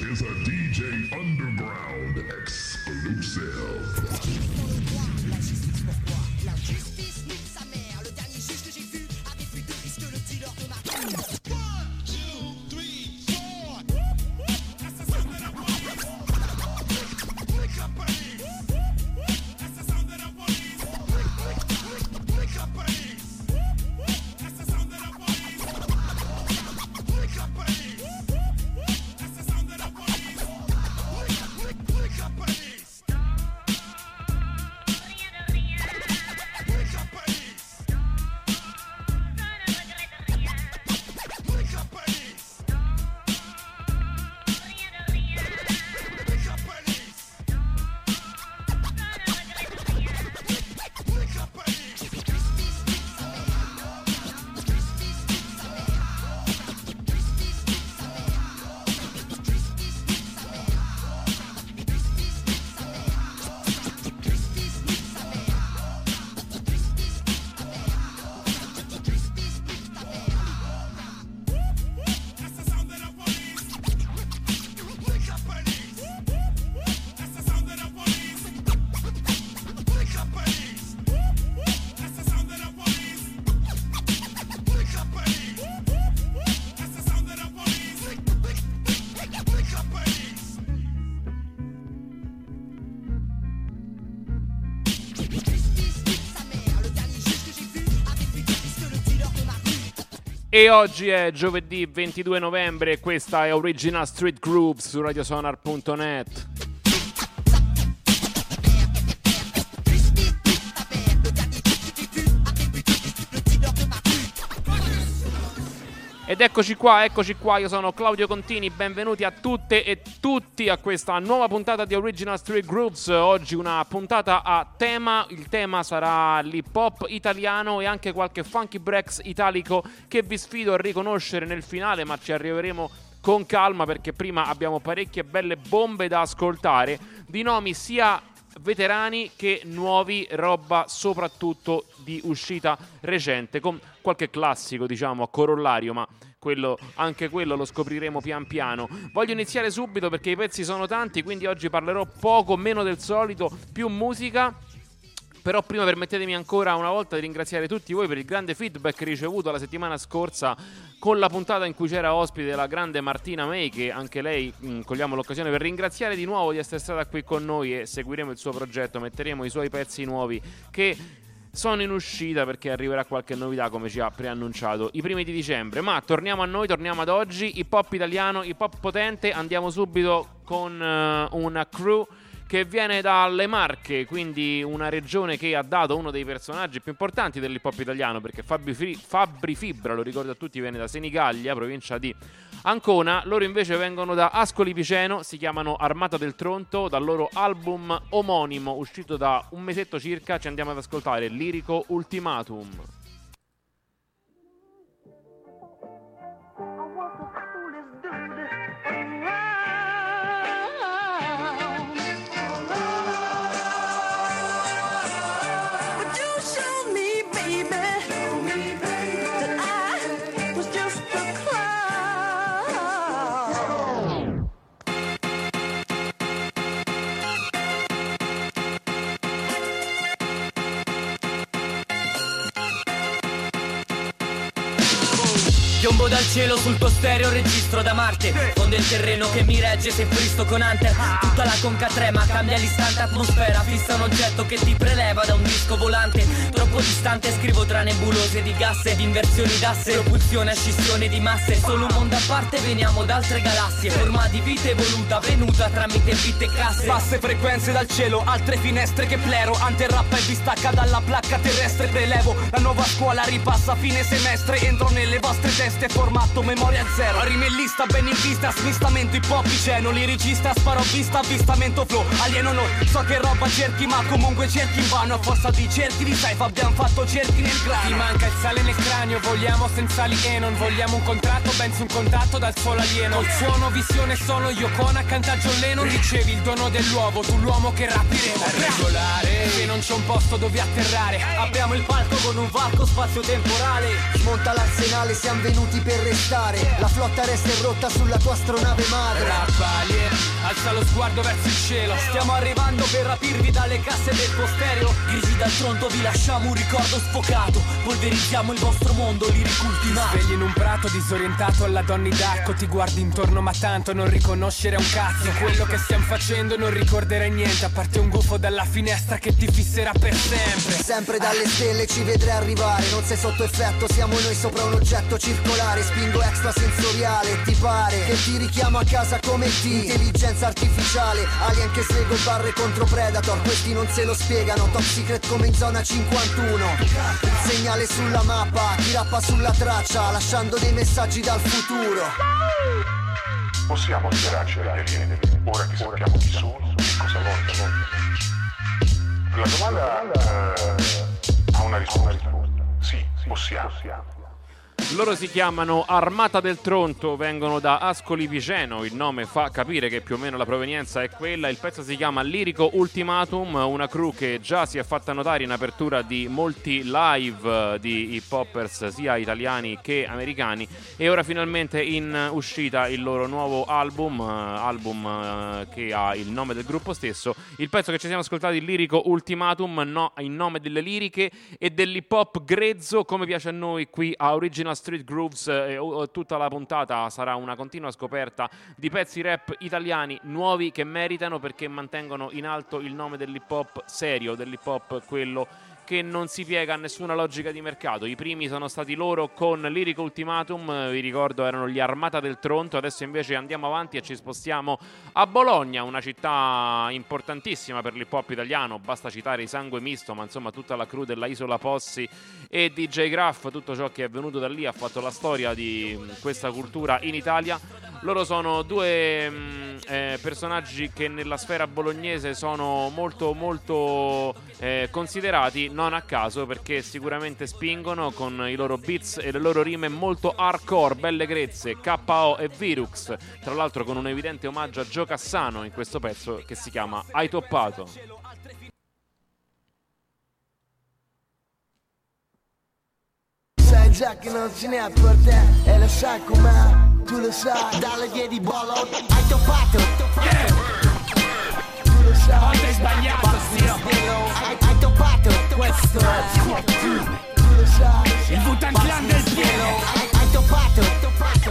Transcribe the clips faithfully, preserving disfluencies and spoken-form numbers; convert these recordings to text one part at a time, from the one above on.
is a D J Underground exclusive. La justice pourquoi? La justice nique sa mère. Le dernier juge que j'ai vu avait plus de risques que le dealer de ma one, two, three, four. That's the sound of the police. Wake up, police. That's the sound of the police. Wake up, police. That's the sound of the police. Wake up, police. That's the sound of the police. Wake up, police. E oggi è giovedì ventidue novembre e questa è Original Street Grooves su radiosonar punto net. Ed eccoci qua, eccoci qua, io sono Claudio Contini, benvenuti a tutte e tutti a questa nuova puntata di Original Street Grooves. Oggi una puntata a tema, il tema sarà l'hip hop italiano e anche qualche funky breaks italico che vi sfido a riconoscere nel finale, ma ci arriveremo con calma perché prima abbiamo parecchie belle bombe da ascoltare, di nomi sia veterani che nuovi, roba soprattutto di uscita recente, con qualche classico diciamo a corollario, ma quello, anche quello lo scopriremo pian piano. Voglio iniziare subito perché i pezzi sono tanti, quindi oggi parlerò poco meno del solito, più musica. Però prima permettetemi ancora una volta di ringraziare tutti voi per il grande feedback ricevuto la settimana scorsa con la puntata in cui c'era ospite la grande Martina May, che anche lei mh, cogliamo l'occasione per ringraziare di nuovo di essere stata qui con noi, e seguiremo il suo progetto, metteremo i suoi pezzi nuovi che sono in uscita perché arriverà qualche novità come ci ha preannunciato i primi di dicembre. Ma torniamo a noi, torniamo ad oggi, hip hop italiano, hip hop potente. Andiamo subito con uh, una crew che viene dalle Marche, quindi una regione che ha dato uno dei personaggi più importanti dell'hip hop italiano, perché Fabri, Fri- Fabri Fibra, lo ricordo a tutti, viene da Senigallia, provincia di Ancona. Loro invece vengono da Ascoli Piceno, si chiamano Armata del Tronto, dal loro album omonimo uscito da un mesetto circa ci andiamo ad ascoltare Lirico Ultimatum. Piombo dal cielo sul tuo stereo, registro da Marte. Fondo il terreno che mi regge se fristo con Hunter. Tutta la conca trema, cambia l'istante atmosfera. Fissa un oggetto che ti preleva da un disco volante. Troppo distante scrivo tra nebulose di gas ed inversioni d'asse. Propulsione a scissione di masse. Solo un mondo a parte, veniamo da altre galassie. Forma di vita evoluta, venuta tramite bit e casse. Basse frequenze dal cielo, altre finestre che plero. Ante rappa e vi stacca dalla placca terrestre. Prelevo la nuova scuola, ripassa fine semestre. Entro nelle vostre teste, formato memoria zero. Rime in lista, ben in vista, smistamento hip hop piceno. Liricista, sparo a vista, avvistamento flow. Alieno no, so che roba cerchi ma comunque cerchi in vano. A forza di cerchi di safe abbiamo fatto cerchi nel grano. Ti manca il sale nel cranio, vogliamo senza li e non vogliamo un contratto, bensì un contatto dal solo alieno. Col suono, visione, sono io con accanto a John Lennon. Dicevi il dono dell'uovo, tu l'uomo che rapiremo. Regolare, che non c'è un posto dove atterrare. Abbiamo il palco con un varco spazio temporale. Smonta l'arsenale, siamo venuti minuti per restare. La flotta resta rotta sulla tua astronave madre. Rappalier, alza lo sguardo verso il cielo. Stiamo arrivando per rapirvi dalle casse del postereo. Grigi dal tronto, vi lasciamo un ricordo sfocato. Polverizziamo il vostro mondo, lirico ultimato. Svegli in un prato disorientato alla Donny Darko. Ti guardi intorno ma tanto non riconoscere un cazzo. Quello che stiamo facendo non ricorderai niente, a parte un gufo dalla finestra che ti fisserà per sempre. Sempre dalle stelle ci vedrai arrivare. Non sei sotto effetto, siamo noi sopra un oggetto circolare. Spingo extrasensoriale, ti pare che ti richiamo a casa come T. Intelligenza artificiale, alien che slego barre contro Predator. Questi non se lo spiegano, top secret come in zona cinquantuno. Il segnale sulla mappa, ti rappa sulla traccia, lasciando dei messaggi dal futuro. Possiamo liberarci dagli alieni, ora che sappiamo chi sono e cosa vogliono. La domanda eh, ha una risposta. Sì, possiamo. Loro si chiamano Armata del Tronto, vengono da Ascoli Piceno, il nome fa capire che più o meno la provenienza è quella. Il pezzo si chiama Lirico Ultimatum, una crew che già si è fatta notare in apertura di molti live di hip hoppers sia italiani che americani, e ora finalmente in uscita il loro nuovo album, album che ha il nome del gruppo stesso. Il pezzo che ci siamo ascoltati, Lirico Ultimatum, no, in nome delle liriche e dell'hip hop grezzo come piace a noi qui a Original Street Grooves. eh, tutta la puntata sarà una continua scoperta di pezzi rap italiani nuovi che meritano, perché mantengono in alto il nome dell'hip hop serio, dell'hip hop quello che non si piega a nessuna logica di mercato. I primi sono stati loro con Lirico Ultimatum, vi ricordo erano gli Armata del Tronto. Adesso invece andiamo avanti e ci spostiamo a Bologna, una città importantissima per l'hip hop italiano. Basta citare i Sangue Misto, ma insomma tutta la crew della Isola Possi e D J Graff, tutto ciò che è venuto da lì ha fatto la storia di questa cultura in Italia. Loro sono due mh, eh, personaggi che nella sfera bolognese sono molto molto eh, considerati, non a caso, perché sicuramente spingono con i loro beats e le loro rime molto hardcore, belle grezze. K O e Virux, tra l'altro con un evidente omaggio a Gio Cassano in questo pezzo che si chiama Hai Toppato. Sai già che non ce n'è per te e lo sai com'è. Tu lo sai, dalle piedi bolo, hai toppato, yeah. Tu lo sai, hai sbagliato, zio. Hai, hai toppato, questo tu, tu lo sai. Il Wu-Tang Clan del piede. Hai, hai toppato, toppato.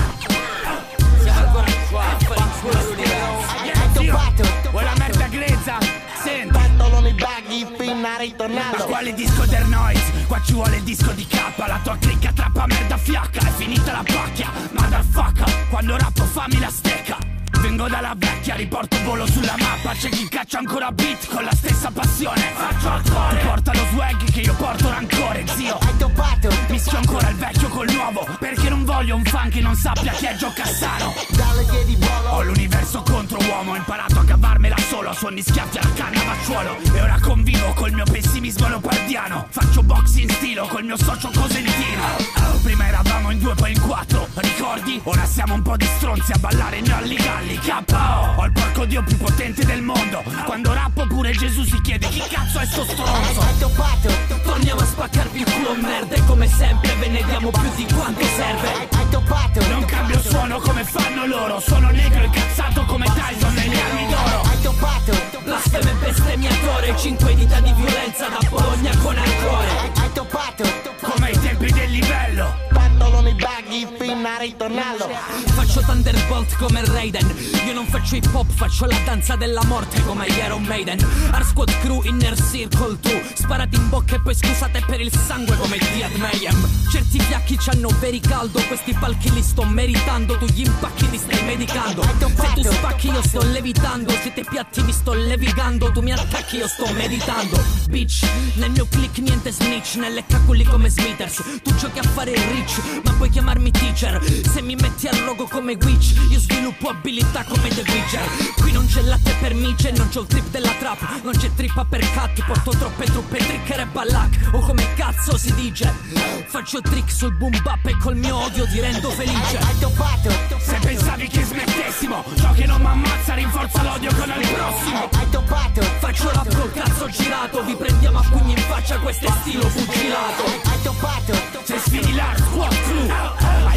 Siamo ancora qua a fare il culo Hai, hai toppato, vuoi la merda grezza? Senti, pantaloni baggy fino a ritornare. ma quale disco der noise? Qua ci vuole il disco di K. La tua clicca trappa merda fiacca. È finita la pacchia, motherfucker. Quando rappo fammi la stecca. Vengo dalla vecchia, riporto volo sulla mappa. C'è chi caccia ancora beat con la stessa passione. Faccio alcol, porta lo swag che io porto rancore, zio. Hai toppato, mischio ancora il vecchio col nuovo, perché non voglio un fan che non sappia chi è Gio Cassano. dalle piedi bolo. Ho l'universo contro uomo, ho imparato a cavarmela solo a suoni schiaffi alla canna vacciuolo. E ora convivo col mio pessimismo leopardiano. Faccio box in stilo col mio socio Cosentino. Prima eravamo in due poi in quattro, ricordi? Ora siamo un po' di stronzi a ballare Nolli Galli. K O Ho il porco dio più potente del mondo. Quando rappo pure Gesù si chiede chi cazzo è sto stronzo. Hai toppato, Torniamo a spaccarvi il culo merda e come sempre ve ne diamo più di quanto serve. hai, hai toppato. Non cambio suono come fanno loro. Sono negro e cazzato come Tyson negli anni d'oro. Hai toppato, Blasfemo e bestemmiatore, cinque dita di violenza da Bologna con Arcore. hai, hai toppato. Come ai tempi del livello. Pantaloni baggy fino a ritornarlo. Faccio Thunderbolt come Raiden. Io non faccio hip hop, faccio la danza della morte come Iron Maiden. Art Squad Crew, Inner Circle tu. Sparati in bocca e poi scusate per il sangue come Diad Mayhem. Certi fiacchi c'hanno veri caldo, questi palchi li sto meritando. Tu gli impacchi li stai medicando. Se tu spacchi io sto levitando. Siete piatti mi sto levigando. Tu mi attacchi io sto meditando. Bitch, nel mio click niente snitch. Nelle caculi come Smithers. Tu giochi a fare il rich, ma puoi chiamarmi teacher. Se mi metti al rogo come Witch, io sviluppo abilità come The Witcher. Qui non c'è latte per mice, non c'ho il trip della trap. Non c'è trippa per cat, porto troppe truppe, tricker e ballac. O come cazzo si dice. Faccio trick sul boom bap e col mio odio ti rendo felice. Hai toppato, Se pensavi che smettessimo, ciò che non m'ammazza rinforza l'odio con il prossimo. hai toppato. Faccio rap col cazzo girato, vi prendiamo a pugni in faccia, questo è stilo fucilato. Hai toppato, Se sfidi l'Art Squad Crew,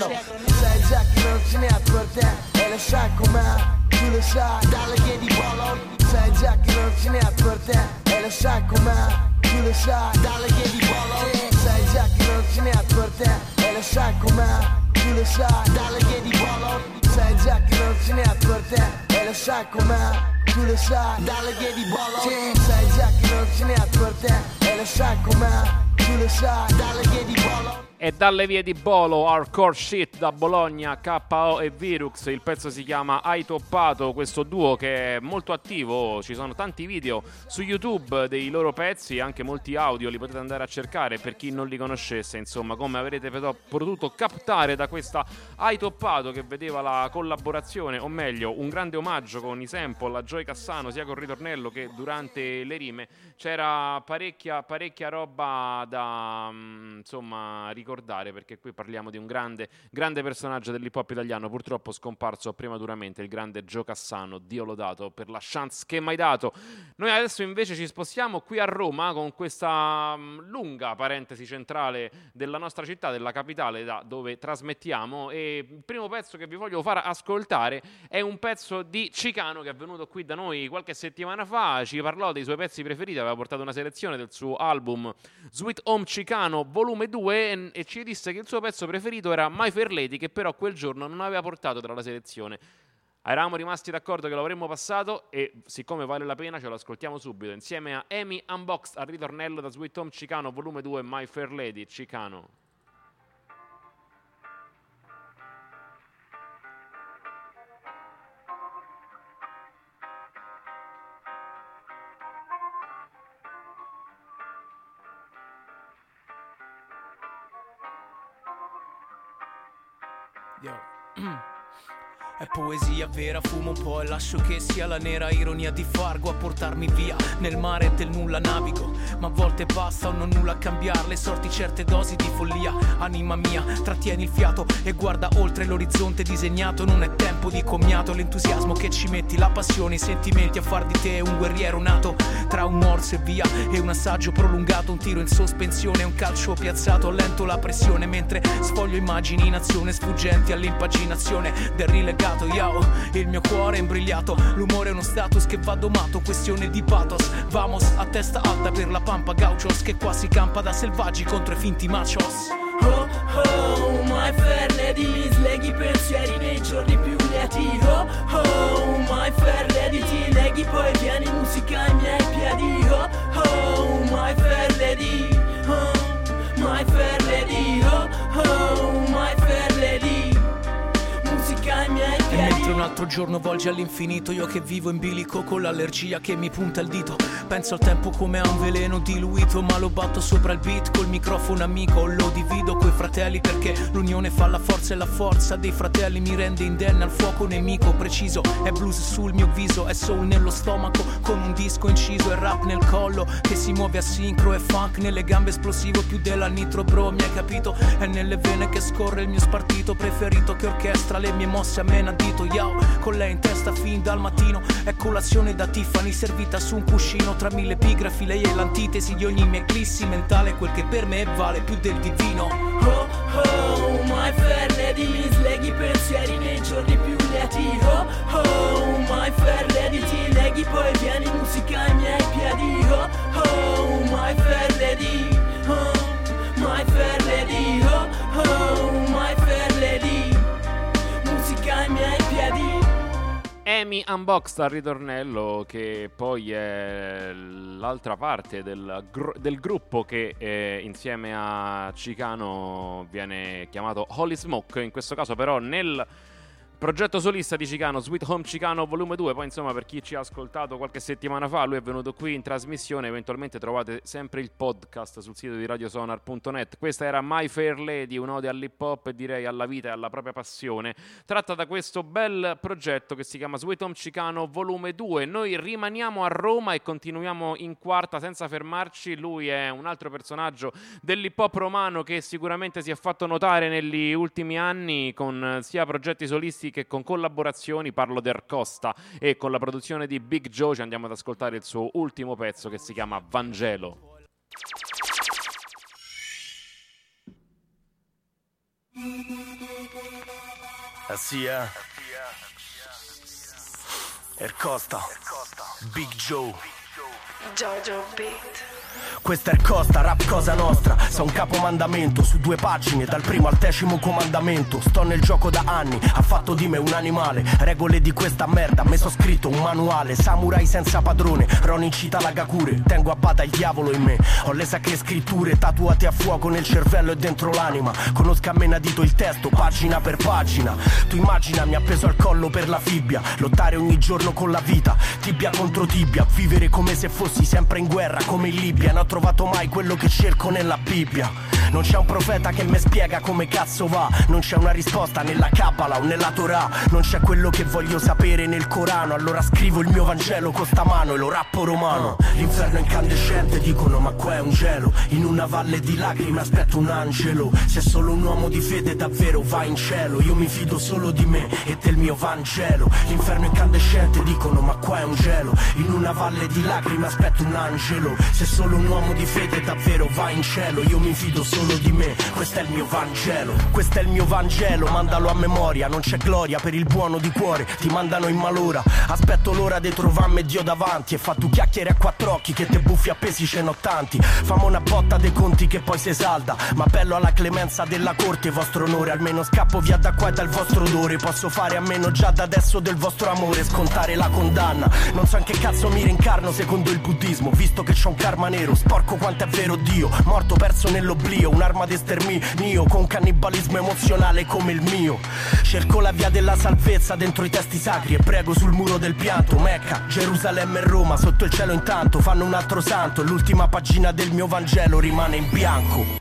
chiedono, sai già che non ce n'è per te, e lo sai com'è, tu lo sai, dalle chiedi bolo. Sai già che non ce n'è per te, e lo sai com'è, tu lo sai, dalle chiedi bolo. Sai già che non ce n'è per te, e lo sai com'è, tu lo sai, dalle chiedi bolo. Sai già che non ce n'è per te, e lo sai com'è, tu lo sai, dalle chiedi bolo. Sai già che non ce n'è per te, e lo sai com'è, tu lo sai, dalle chiedi bolo. E dalle vie di Bolo, Hardcore Shit da Bologna, K O e Virux. Il pezzo si chiama Hai Toppato, questo duo che è molto attivo. Ci sono tanti video su YouTube dei loro pezzi, anche molti audio, li potete andare a cercare per chi non li conoscesse. Insomma, come avrete potuto captare da questa Hai Toppato, che vedeva la collaborazione, o meglio un grande omaggio con i sample a Joey Cassano, sia col ritornello che durante le rime. C'era parecchia, parecchia roba da insomma ricordare, perché qui parliamo di un grande, grande personaggio dell'hip hop italiano, purtroppo scomparso prematuramente, il grande Joe Cassano. Dio lodato per la chance che mi hai dato. Noi adesso invece ci spostiamo qui a Roma con questa um, lunga parentesi centrale della nostra città, della capitale da dove trasmettiamo, e il primo pezzo che vi voglio far ascoltare è un pezzo di Chicano, che è venuto qui da noi qualche settimana fa, ci parlò dei suoi pezzi preferiti, aveva portato una selezione del suo album Sweet Home Chicano volume due e, e ci disse che il suo pezzo preferito era My Fair Lady, che però quel giorno non aveva portato tra la selezione. Eravamo rimasti d'accordo che lo avremmo passato e siccome vale la pena ce lo ascoltiamo subito insieme a Amy Unboxed al ritornello da Sweet Home Chicano volume due, My Fair Lady, Chicano. È poesia vera, fumo un po' e lascio che sia la nera ironia di Fargo a portarmi via. Nel mare del nulla navigo, ma a volte basta o non nulla a cambiare le sorti, certe dosi di follia. Anima mia, trattieni il fiato e guarda oltre l'orizzonte disegnato. Non è tempo di commiato, l'entusiasmo che ci metti, la passione, i sentimenti a far di te un guerriero nato. Tra un morso e via e un assaggio prolungato, un tiro in sospensione, un calcio piazzato, lento la pressione mentre sfoglio immagini in azione sfuggenti all'impaginazione del rilegato. Yo, il mio cuore è imbrigliato, l'umore è uno status che va domato, questione di pathos. Vamos a testa alta per la pampa gauchos, che qua si campa da selvaggi contro i finti machos. Oh oh, my fair lady, mi sleghi i pensieri nei giorni più lieti. Oh oh, my fair lady, ti leghi poi vieni musica ai miei piedi. Oh oh, my fair lady, oh, my fair lady, oh oh, my fair lady. E mentre un altro giorno volge all'infinito, io che vivo in bilico con l'allergia che mi punta il dito, penso al tempo come a un veleno diluito, ma lo batto sopra il beat col microfono amico, lo divido coi fratelli perché l'unione fa la forza e la forza dei fratelli mi rende indenne al fuoco nemico preciso. È blues sul mio viso, è soul nello stomaco con un disco inciso, è rap nel collo che si muove a sincro, è funk nelle gambe esplosivo più della nitro bro, mi hai capito? È nelle vene che scorre il mio spartito preferito che orchestra le mie mosse a menadito, yo, con lei in testa fin dal mattino. È colazione da Tiffany servita su un cuscino, tra mille epigrafi lei è l'antitesi di ogni mia eclissi mentale, quel che per me vale più del divino. Oh oh, my fair lady, mi sleghi i pensieri nei giorni più lieti. Oh oh, my fair lady, ti leghi poi vieni musica ai miei piedi. Oh oh, my fair lady, oh, my fair lady, oh oh, my fair lady. Ai miei piedi. Amy Unboxed al ritornello, che poi è l'altra parte del, gr- del gruppo che eh, insieme a Chicano viene chiamato Holy Smoke, in questo caso però nel progetto solista di Chicano, Sweet Home Chicano volume due. Poi insomma, per chi ci ha ascoltato qualche settimana fa, lui è venuto qui in trasmissione, eventualmente trovate sempre il podcast sul sito di radiosonar punto net. Questa era My Fair Lady, un'ode all'hip hop e direi alla vita e alla propria passione, tratta da questo bel progetto che si chiama Sweet Home Chicano volume due. Noi rimaniamo a Roma e continuiamo in quarta senza fermarci. Lui è un altro personaggio dell'hip hop romano che sicuramente si è fatto notare negli ultimi anni con sia progetti solisti che con collaborazioni. Parlo del Costa, e con la produzione di Big Joe ci andiamo ad ascoltare il suo ultimo pezzo che si chiama Vangelo. Mm-hmm. Eh sì, eh. Ercosta, Big Joe, Jojo Beat. questa è Costa, rap cosa nostra. Sa un capomandamento su due pagine, dal primo al decimo comandamento. Sto nel gioco da anni, ha fatto di me un animale. Regole di questa merda, me so scritto un manuale. Samurai senza padrone, Ronin cita la Gakure. Tengo a bada il diavolo in me, ho le sacre scritture tatuate a fuoco nel cervello e dentro l'anima. Conosco a menadito il testo, pagina per pagina. Tu immaginami appeso al collo per la fibbia, lottare ogni giorno con la vita, tibia contro tibia. Vivere come se fossi sempre in guerra, come in Libia. Non ho trovato mai quello che cerco nella Bibbia. Non c'è un profeta che mi spiega come cazzo va. Non c'è una risposta nella Kabbalah o nella Torah. Non c'è quello che voglio sapere nel Corano. Allora scrivo il mio Vangelo con sta mano e lo rappo romano. L'inferno incandescente, dicono ma qua è un gelo. In una valle di lacrime aspetto un angelo. Se solo un uomo di fede davvero va in cielo. Io mi fido solo di me e del mio Vangelo. L'inferno incandescente, dicono ma qua è un gelo. In una valle di lacrime aspetto un angelo. Se solo un uomo di fede davvero va in cielo. Io mi fido solo di me, questo è il mio Vangelo. Questo è il mio Vangelo, mandalo a memoria. Non c'è gloria per il buono di cuore, ti mandano in malora. Aspetto l'ora di trovarmi Dio davanti. E fa tu chiacchiere a quattro occhi che te buffi appesi ce n'ho tanti. Famo una botta dei conti che poi si esalta. Ma appello alla clemenza della corte, vostro onore. Almeno scappo via da qua e dal vostro odore. Posso fare a meno già da adesso del vostro amore, scontare la condanna. Non so in che cazzo mi reincarno secondo il buddismo, visto che c'ho un karma nero, sporco quanto è vero Dio. Morto perso nell'oblio, un'arma d'esterminio con cannibalismo emozionale come il mio. Cerco la via della salvezza dentro i testi sacri e prego sul muro del pianto. Mecca, Gerusalemme e Roma, sotto il cielo intanto fanno un altro santo. L'ultima pagina del mio Vangelo rimane in bianco.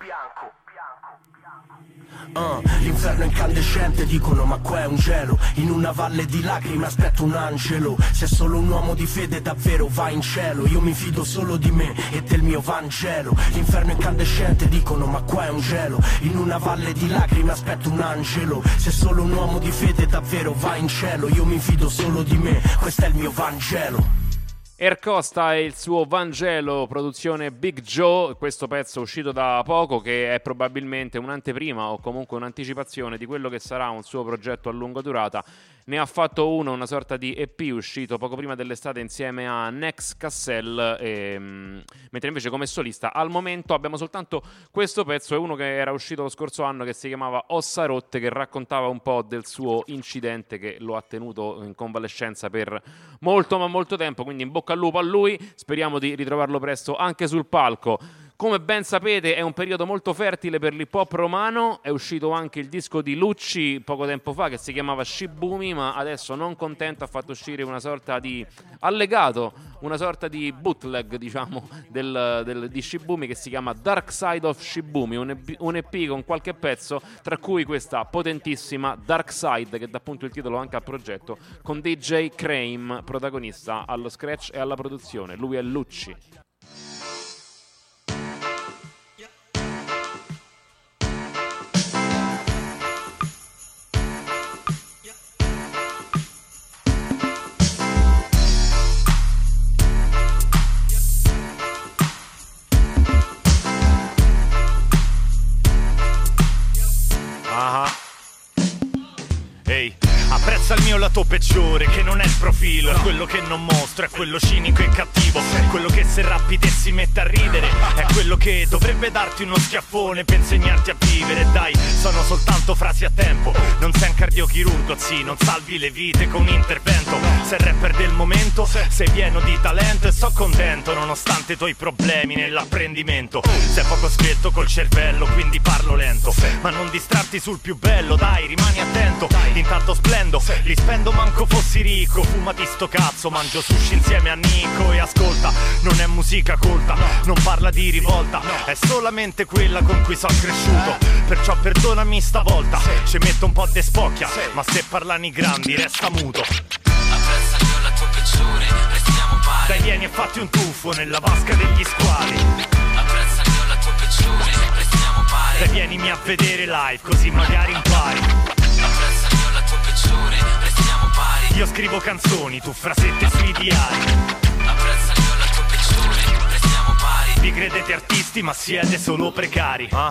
Uh, l'inferno incandescente, dicono ma qua è un gelo. In una valle di lacrime aspetto un angelo. Se solo un uomo di fede davvero va in cielo. Io mi fido solo di me e del mio Vangelo. L'inferno incandescente, dicono ma qua è un gelo. In una valle di lacrime aspetto un angelo. Se solo un uomo di fede davvero va in cielo. Io mi fido solo di me, questo è il mio Vangelo. Ercosta e il suo Vangelo, produzione Big Joe. Questo pezzo uscito da poco, che è probabilmente un'anteprima o comunque un'anticipazione di quello che sarà un suo progetto a lunga durata. Ne ha fatto uno, una sorta di E P uscito poco prima dell'estate insieme a Nex Cassell, e, mh, mentre invece come solista al momento abbiamo soltanto questo pezzo. È uno che era uscito lo scorso anno, che si chiamava Ossa Rotte, che raccontava un po' del suo incidente che lo ha tenuto in convalescenza per molto ma molto tempo. Quindi in bocca al lupo a lui, speriamo di ritrovarlo presto anche sul palco. Come ben sapete è un periodo molto fertile per l'hip hop romano. È uscito anche il disco di Lucci poco tempo fa che si chiamava Shibumi, ma adesso, non contento, ha fatto uscire una sorta di allegato, una sorta di bootleg, diciamo, del, del, di Shibumi, che si chiama Dark Side of Shibumi, un E P, un E P con qualche pezzo, tra cui questa potentissima Dark Side, che dà appunto il titolo anche al progetto, con D J Crame protagonista allo scratch e alla produzione. Lui è Lucci. Apprezza il mio lato peggiore, che non è il profilo, è quello che non mostro, è quello cinico e cattivo, è quello che se rappi te si mette a ridere, è quello che dovrebbe darti uno schiaffone per insegnarti a vivere. Dai, sono soltanto frasi a tempo, non sei un cardiochirurgo, sì, non salvi le vite con un intervento. Sei il rapper del momento, sei pieno di talento e so contento nonostante i tuoi problemi nell'apprendimento. Sei poco svelto col cervello, quindi parlo lento, ma non distrarti sul più bello, dai, rimani attento. Intanto splendo, li spendo manco fossi ricco. Fumati sto cazzo, mangio sushi insieme a Nico. E ascolta, non è musica colta, non parla di rivolta, è solamente quella con cui sono cresciuto. Perciò perdonami stavolta, ci metto un po' de spocchia, ma se parlano i grandi resta muto. Apprezza il mio lato peggiore, restiamo pari. Dai vieni e fatti un tuffo nella vasca degli squali. Apprezza il mio lato peggiore, restiamo pari. Dai vienimi a vedere live così magari impari. Apprezza il mio lato peggiore, restiamo pari. Io scrivo canzoni, tu frasette sui diari. Apprezza il mio lato peggiore, restiamo pari. Vi credete artisti ma siete solo precari, ah?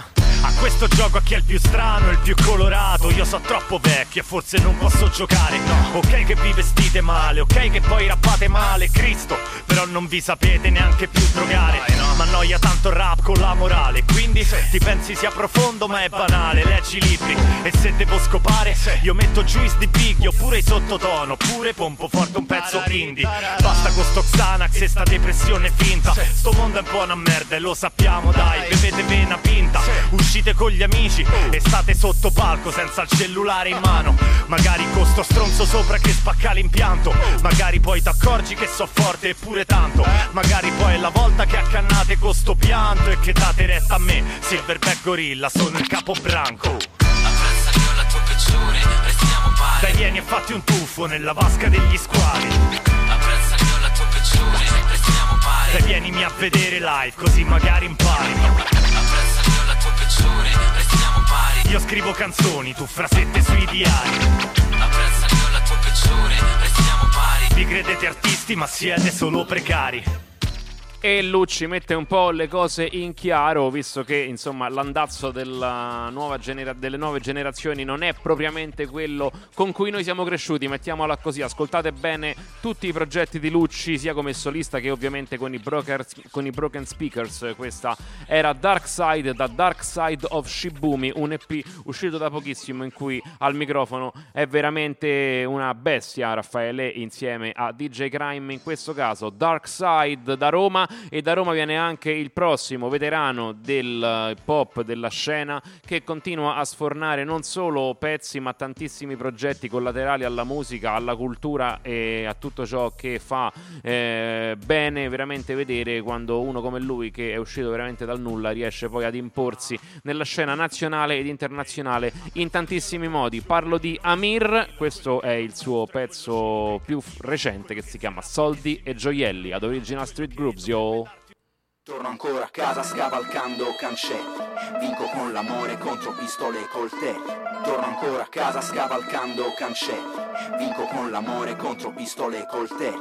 A questo gioco a chi è il più strano, il più colorato. Io so troppo vecchio e forse non posso giocare. Ok che vi vestite male, ok che poi rappate male, Cristo, però non vi sapete neanche più drogare. Ma annoia tanto il rap con la morale, quindi ti pensi sia profondo ma è banale. Leggi i libri e se devo scopare io metto Juice di Biggie oppure i sottotono, oppure pompo forte un pezzo indie. Basta con sto Xanax e sta depressione finta. Sto mondo è un po' una merda e lo sappiamo, dai, bevete vena pinta. Uscite con gli amici e state sotto palco senza il cellulare in mano. Magari con sto stronzo sopra che spacca l'impianto. Magari poi t'accorgi che so forte eppure tanto. Magari poi è la volta che accannate con sto pianto e che date retta a me, Silverback Gorilla, sono il capobranco. Apprezza io la tua peggiore, restiamo pari. Dai vieni e fatti un tuffo nella vasca degli squali. Apprezza io la tua peggiore, restiamo pari. Dai vienimi a vedere live così magari impari. Apprezza io la tua peggiore, restiamo pari. Io scrivo canzoni, tu frasette sui diari. Apprezza io la tua peggiore, restiamo pari. Vi credete artisti ma siete solo precari. E Lucci mette un po' le cose in chiaro, visto che insomma l'andazzo della nuova genera- delle nuove generazioni non è propriamente quello con cui noi siamo cresciuti, mettiamola così. Ascoltate bene tutti i progetti di Lucci, sia come solista che ovviamente con i, brokers, con i Broken Speakers. Questa era Dark Side, da Dark Side of Shibumi, un E P uscito da pochissimo in cui al microfono è veramente una bestia Raffaele insieme a D J Crime, in questo caso Dark Side da Roma. E da Roma viene anche il prossimo veterano del pop, della scena, che continua a sfornare non solo pezzi ma tantissimi progetti collaterali alla musica, alla cultura e a tutto ciò che fa eh, bene veramente vedere quando uno come lui, che è uscito veramente dal nulla, riesce poi ad imporsi nella scena nazionale ed internazionale in tantissimi modi. Parlo di Amir, questo è il suo pezzo più recente che si chiama Soldi e Gioielli ad Original Street Grooves, yo. Torno ancora a casa scavalcando cancelli. Vinco con l'amore contro pistole e coltelli. Torno ancora a casa scavalcando cancelli. Vinco con l'amore contro pistole e coltelli.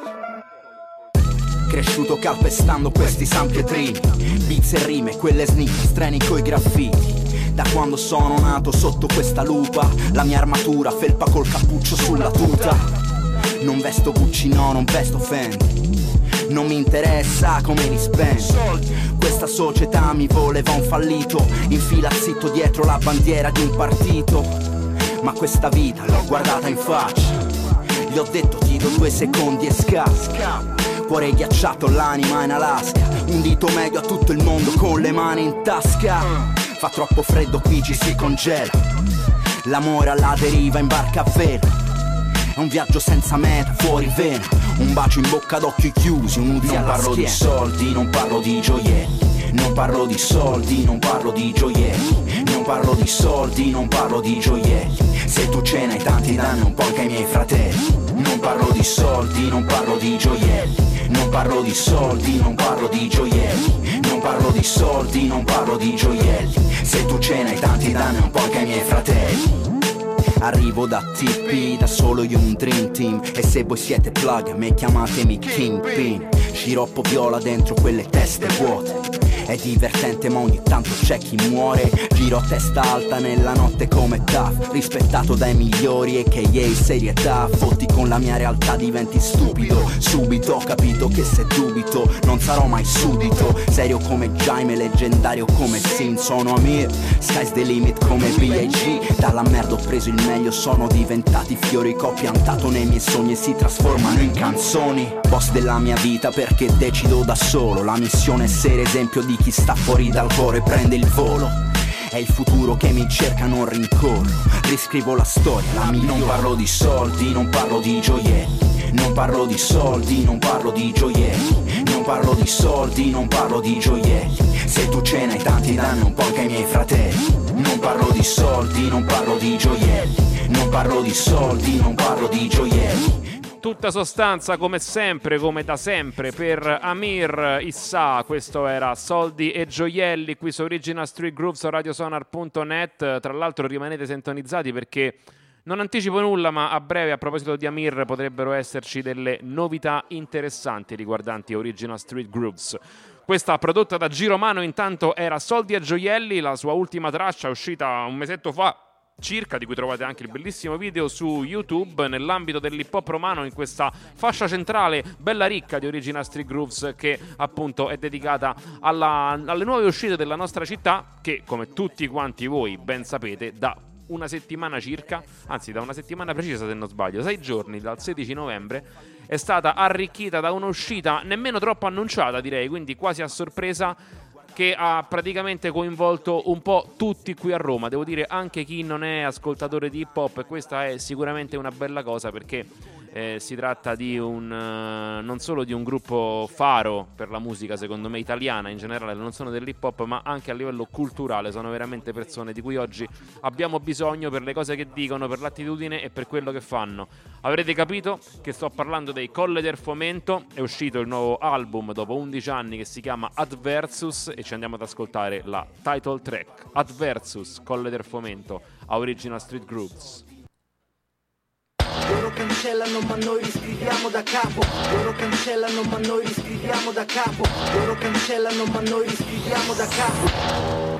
Cresciuto calpestando questi sanpietrini, beats e rime, quelle sneak, treni coi graffiti. Da quando sono nato sotto questa lupa, la mia armatura felpa col cappuccio sulla tuta. Non vesto Gucci, no, non vesto Fendi. Non mi interessa come li spendo. Questa società mi voleva un fallito, infila zitto dietro la bandiera di un partito. Ma questa vita l'ho guardata in faccia, gli ho detto ti do due secondi e scappa. Cuore ghiacciato, l'anima in Alaska, un dito medio a tutto il mondo con le mani in tasca. Fa troppo freddo qui, ci si congela. L'amore alla deriva in barca a vela. È un viaggio senza meta, fuori vena. Un bacio in bocca ad occhi chiusi, un uzi alla schiena. Non parlo di soldi, non parlo di gioielli. Non parlo di soldi, non parlo di gioielli. Non parlo di soldi, non parlo di gioielli. Se tu ce n'hai tanti danni un po' anche ai miei fratelli. Non parlo di soldi, non parlo di gioielli. Non parlo di soldi, non parlo di gioielli. Non parlo di soldi, non parlo di gioielli. Se tu ce n'hai tanti danni un po' anche ai miei fratelli. Arrivo da T P, da solo io un dream team. E se voi siete plug, a me chiamatemi Kingpin. Sciroppo viola dentro quelle teste vuote. È divertente ma ogni tanto c'è chi muore. Giro a testa alta nella notte come Taf, rispettato dai migliori e che yay serietà. Fotti con la mia realtà diventi stupido. Subito ho capito che se dubito non sarò mai subito. Serio come Jaime, leggendario come Sin. Sono Amir, sky's the limit come B I G. Dalla merda ho preso il meglio, sono diventati fiori che ho piantato nei miei sogni e si trasformano in canzoni. Boss della mia vita perché decido da solo. La missione è essere esempio di chi sta fuori dal cuore prende il volo. È il futuro che mi cerca, non rincorro. Riscrivo la storia, la migliore. Non parlo di soldi, non parlo di gioielli. Non parlo di soldi, non parlo di gioielli. Non parlo di soldi, non parlo di gioielli. Se tu ce n'hai tanti danni un po' anche ai miei fratelli. Non parlo di soldi, non parlo di gioielli. Non parlo di soldi, non parlo di gioielli. Tutta sostanza come sempre, come da sempre per Amir Issa. Questo era Soldi e Gioielli qui su Original Street Grooves, radiosonar punto net. Tra l'altro rimanete sintonizzati perché non anticipo nulla, ma a breve, a proposito di Amir, potrebbero esserci delle novità interessanti riguardanti Original Street Grooves. Questa prodotta da Giromano intanto era Soldi e Gioielli, la sua ultima traccia uscita un mesetto fa circa, di cui trovate anche il bellissimo video su YouTube nell'ambito dell'hip hop romano, in questa fascia centrale bella ricca di Original Street Grooves, che appunto è dedicata alla, alle nuove uscite della nostra città, che come tutti quanti voi ben sapete da una settimana circa, anzi da una settimana precisa se non sbaglio, sei giorni, dal sedici novembre, è stata arricchita da un'uscita nemmeno troppo annunciata, direi, quindi quasi a sorpresa, che ha praticamente coinvolto un po' tutti qui a Roma. Devo dire anche chi non è ascoltatore di hip hop, e questa è sicuramente una bella cosa, perché eh, si tratta di un uh, non solo di un gruppo faro per la musica, secondo me italiana in generale, non solo dell'hip hop, ma anche a livello culturale. Sono veramente persone di cui oggi abbiamo bisogno per le cose che dicono, per l'attitudine e per quello che fanno. Avrete capito che sto parlando dei Colle del Fomento. È uscito il nuovo album dopo undici anni che si chiama Adversus, e ci andiamo ad ascoltare la title track Adversus, Colle del Fomento, a Original Street Grooves. Loro cancellano ma noi riscriviamo da capo. Loro cancellano ma noi riscriviamo da capo. Loro cancellano ma noi riscriviamo da capo.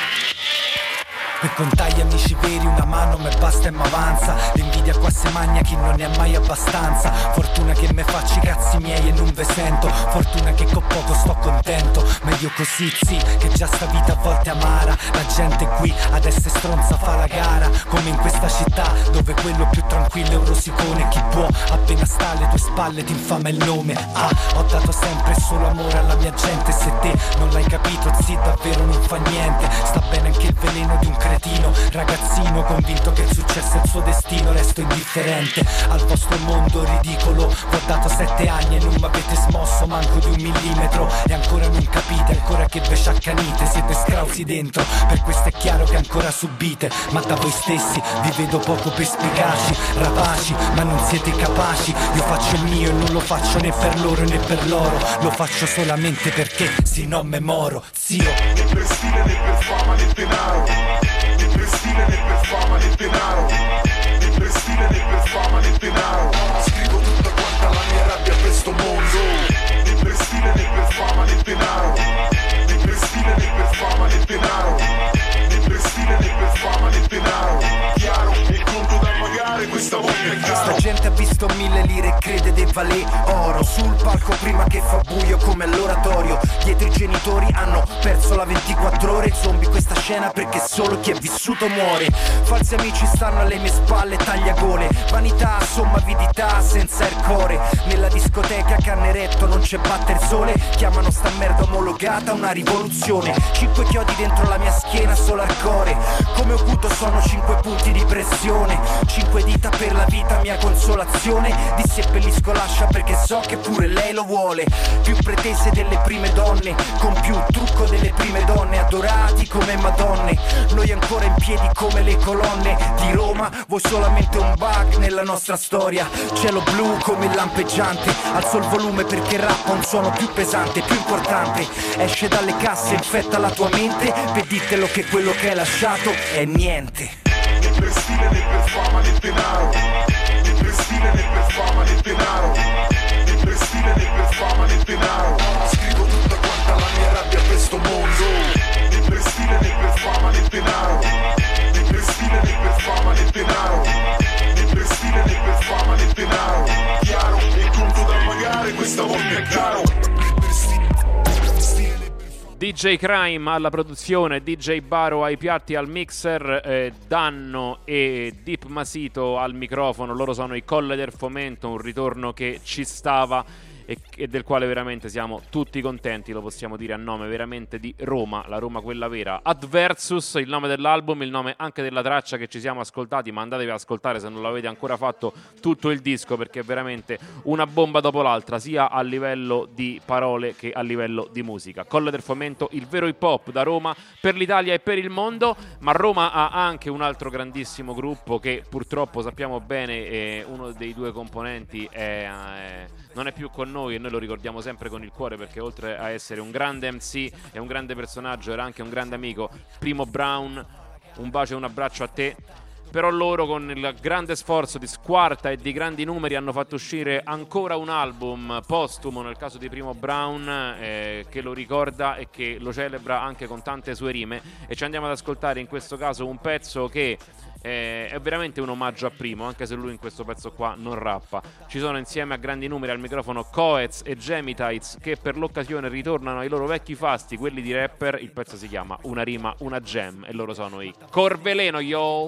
Per contare amici veri una mano me basta e m'avanza. L'invidia qua se magna chi non ne ha mai abbastanza. Fortuna che me faccio i cazzi miei e non ve sento. Fortuna che con poco sto contento. Meglio così sì, che già sta vita a volte amara. La gente qui ad essere stronza fa la gara. Come in questa città dove quello più tranquillo è un rosicone. Chi può appena sta alle tue spalle ti infama il nome. Ah, ho dato sempre solo amore alla mia gente. Se te non l'hai capito zi davvero non fa niente. Sta bene anche il veleno di un cretino. Ragazzino convinto che il successo è il suo destino. Resto indifferente al vostro mondo ridicolo. Vi ho dato sette anni e non mi avete smosso manco di un millimetro. E ancora non capite, ancora che ve sciaccanite. Siete scrausi dentro, per questo è chiaro che ancora subite. Ma da voi stessi vi vedo poco perspicaci. Rapaci, ma non siete capaci. Io faccio il mio e non lo faccio né per loro né per loro. Lo faccio solamente perché se no me moro, zio. Né per stile né per fama né denaro. Né per stile né per fama né denaro. Né per stile né per fama né denaro. Scrivo tutta quanta la mia rabbia per sto mondo. Né per stile né per fama né denaro. Né per stile né per fama né denaro. Né per stile né per fama né denaro. Chiaro, il conto da pagare questa volta è caro. Questa gente ha visto mille lire e crede de valè oro. Sul palco prima che fa buio come all'oratorio. Dietro i genitori hanno perso la ventiquattro ore. Zombie questa scena perché solo chi è vissuto muore. Falsi amici stanno alle mie spalle, tagliagole. Vanità, somma avidità, senza il core. Nella discoteca canneretto non c'è batte il sole. Chiamano sta merda omologata una rivoluzione. Cinque chiodi dentro la mia schiena, solo al core. Come Oculto sono cinque punti di pressione. Cinque dita per la vita, mia consolazione. Disseppellisco l'ascia perché so che pure lei lo vuole. Più pretese delle prime donne, con più trucco delle prime donne. Adorati come madonne, noi ancora in piedi come le colonne di Roma. Voi solamente un bug nella nostra storia. Cielo blu come il lampeggiante. Alzo il volume perché rappa un suono più pesante, più importante. Esce dalle casse, infetta la tua mente. Per ditelo che quello che hai lasciato è niente. Né per stile né per fama né denaro. Né per stile né per fama né denaro. Né per stile né per fama né denaro. Scrivo tutta quanta la mia rabbia per sto mondo. Né per stile né per fama né denaro. Né per stile né per fama né denaro. Né per stile né per fama né denaro. Chiaro, il conto da pagare questa volta è caro. D J Crime alla produzione, D J Baro ai piatti, al mixer, eh, Danno e Deep Masito al microfono. Loro sono i Colle del Fomento, un ritorno che ci stava e, e del quale veramente siamo tutti contenti, lo possiamo dire a nome veramente di Roma, la Roma quella vera. Adversus, il nome dell'album, il nome anche della traccia che ci siamo ascoltati, ma andatevi ad ascoltare se non l'avete ancora fatto tutto il disco, perché è veramente una bomba dopo l'altra, sia a livello di parole che a livello di musica. Colle del Fomento, il vero hip hop da Roma per l'Italia e per il mondo. Ma Roma ha anche un altro grandissimo gruppo che purtroppo sappiamo bene è uno dei due componenti è, è, non è più con noi, e noi lo ricordiamo sempre con il cuore, perché oltre a essere un grande M C e un grande personaggio era anche un grande amico. Primo Brown, un bacio e un abbraccio a te. però loro con il grande sforzo di squarta e di grandi numeri hanno fatto uscire ancora un album postumo nel caso di Primo Brown, eh, che lo ricorda e che lo celebra anche con tante sue rime, e ci andiamo ad ascoltare in questo caso un pezzo che Eh, è veramente un omaggio a Primo, anche se lui in questo pezzo qua non rappa. Ci sono insieme a grandi numeri al microfono Coez e Gemitites, che per l'occasione ritornano ai loro vecchi fasti, quelli di rapper. Il pezzo si chiama Una rima, una gem, e loro sono i Corveleno, yo!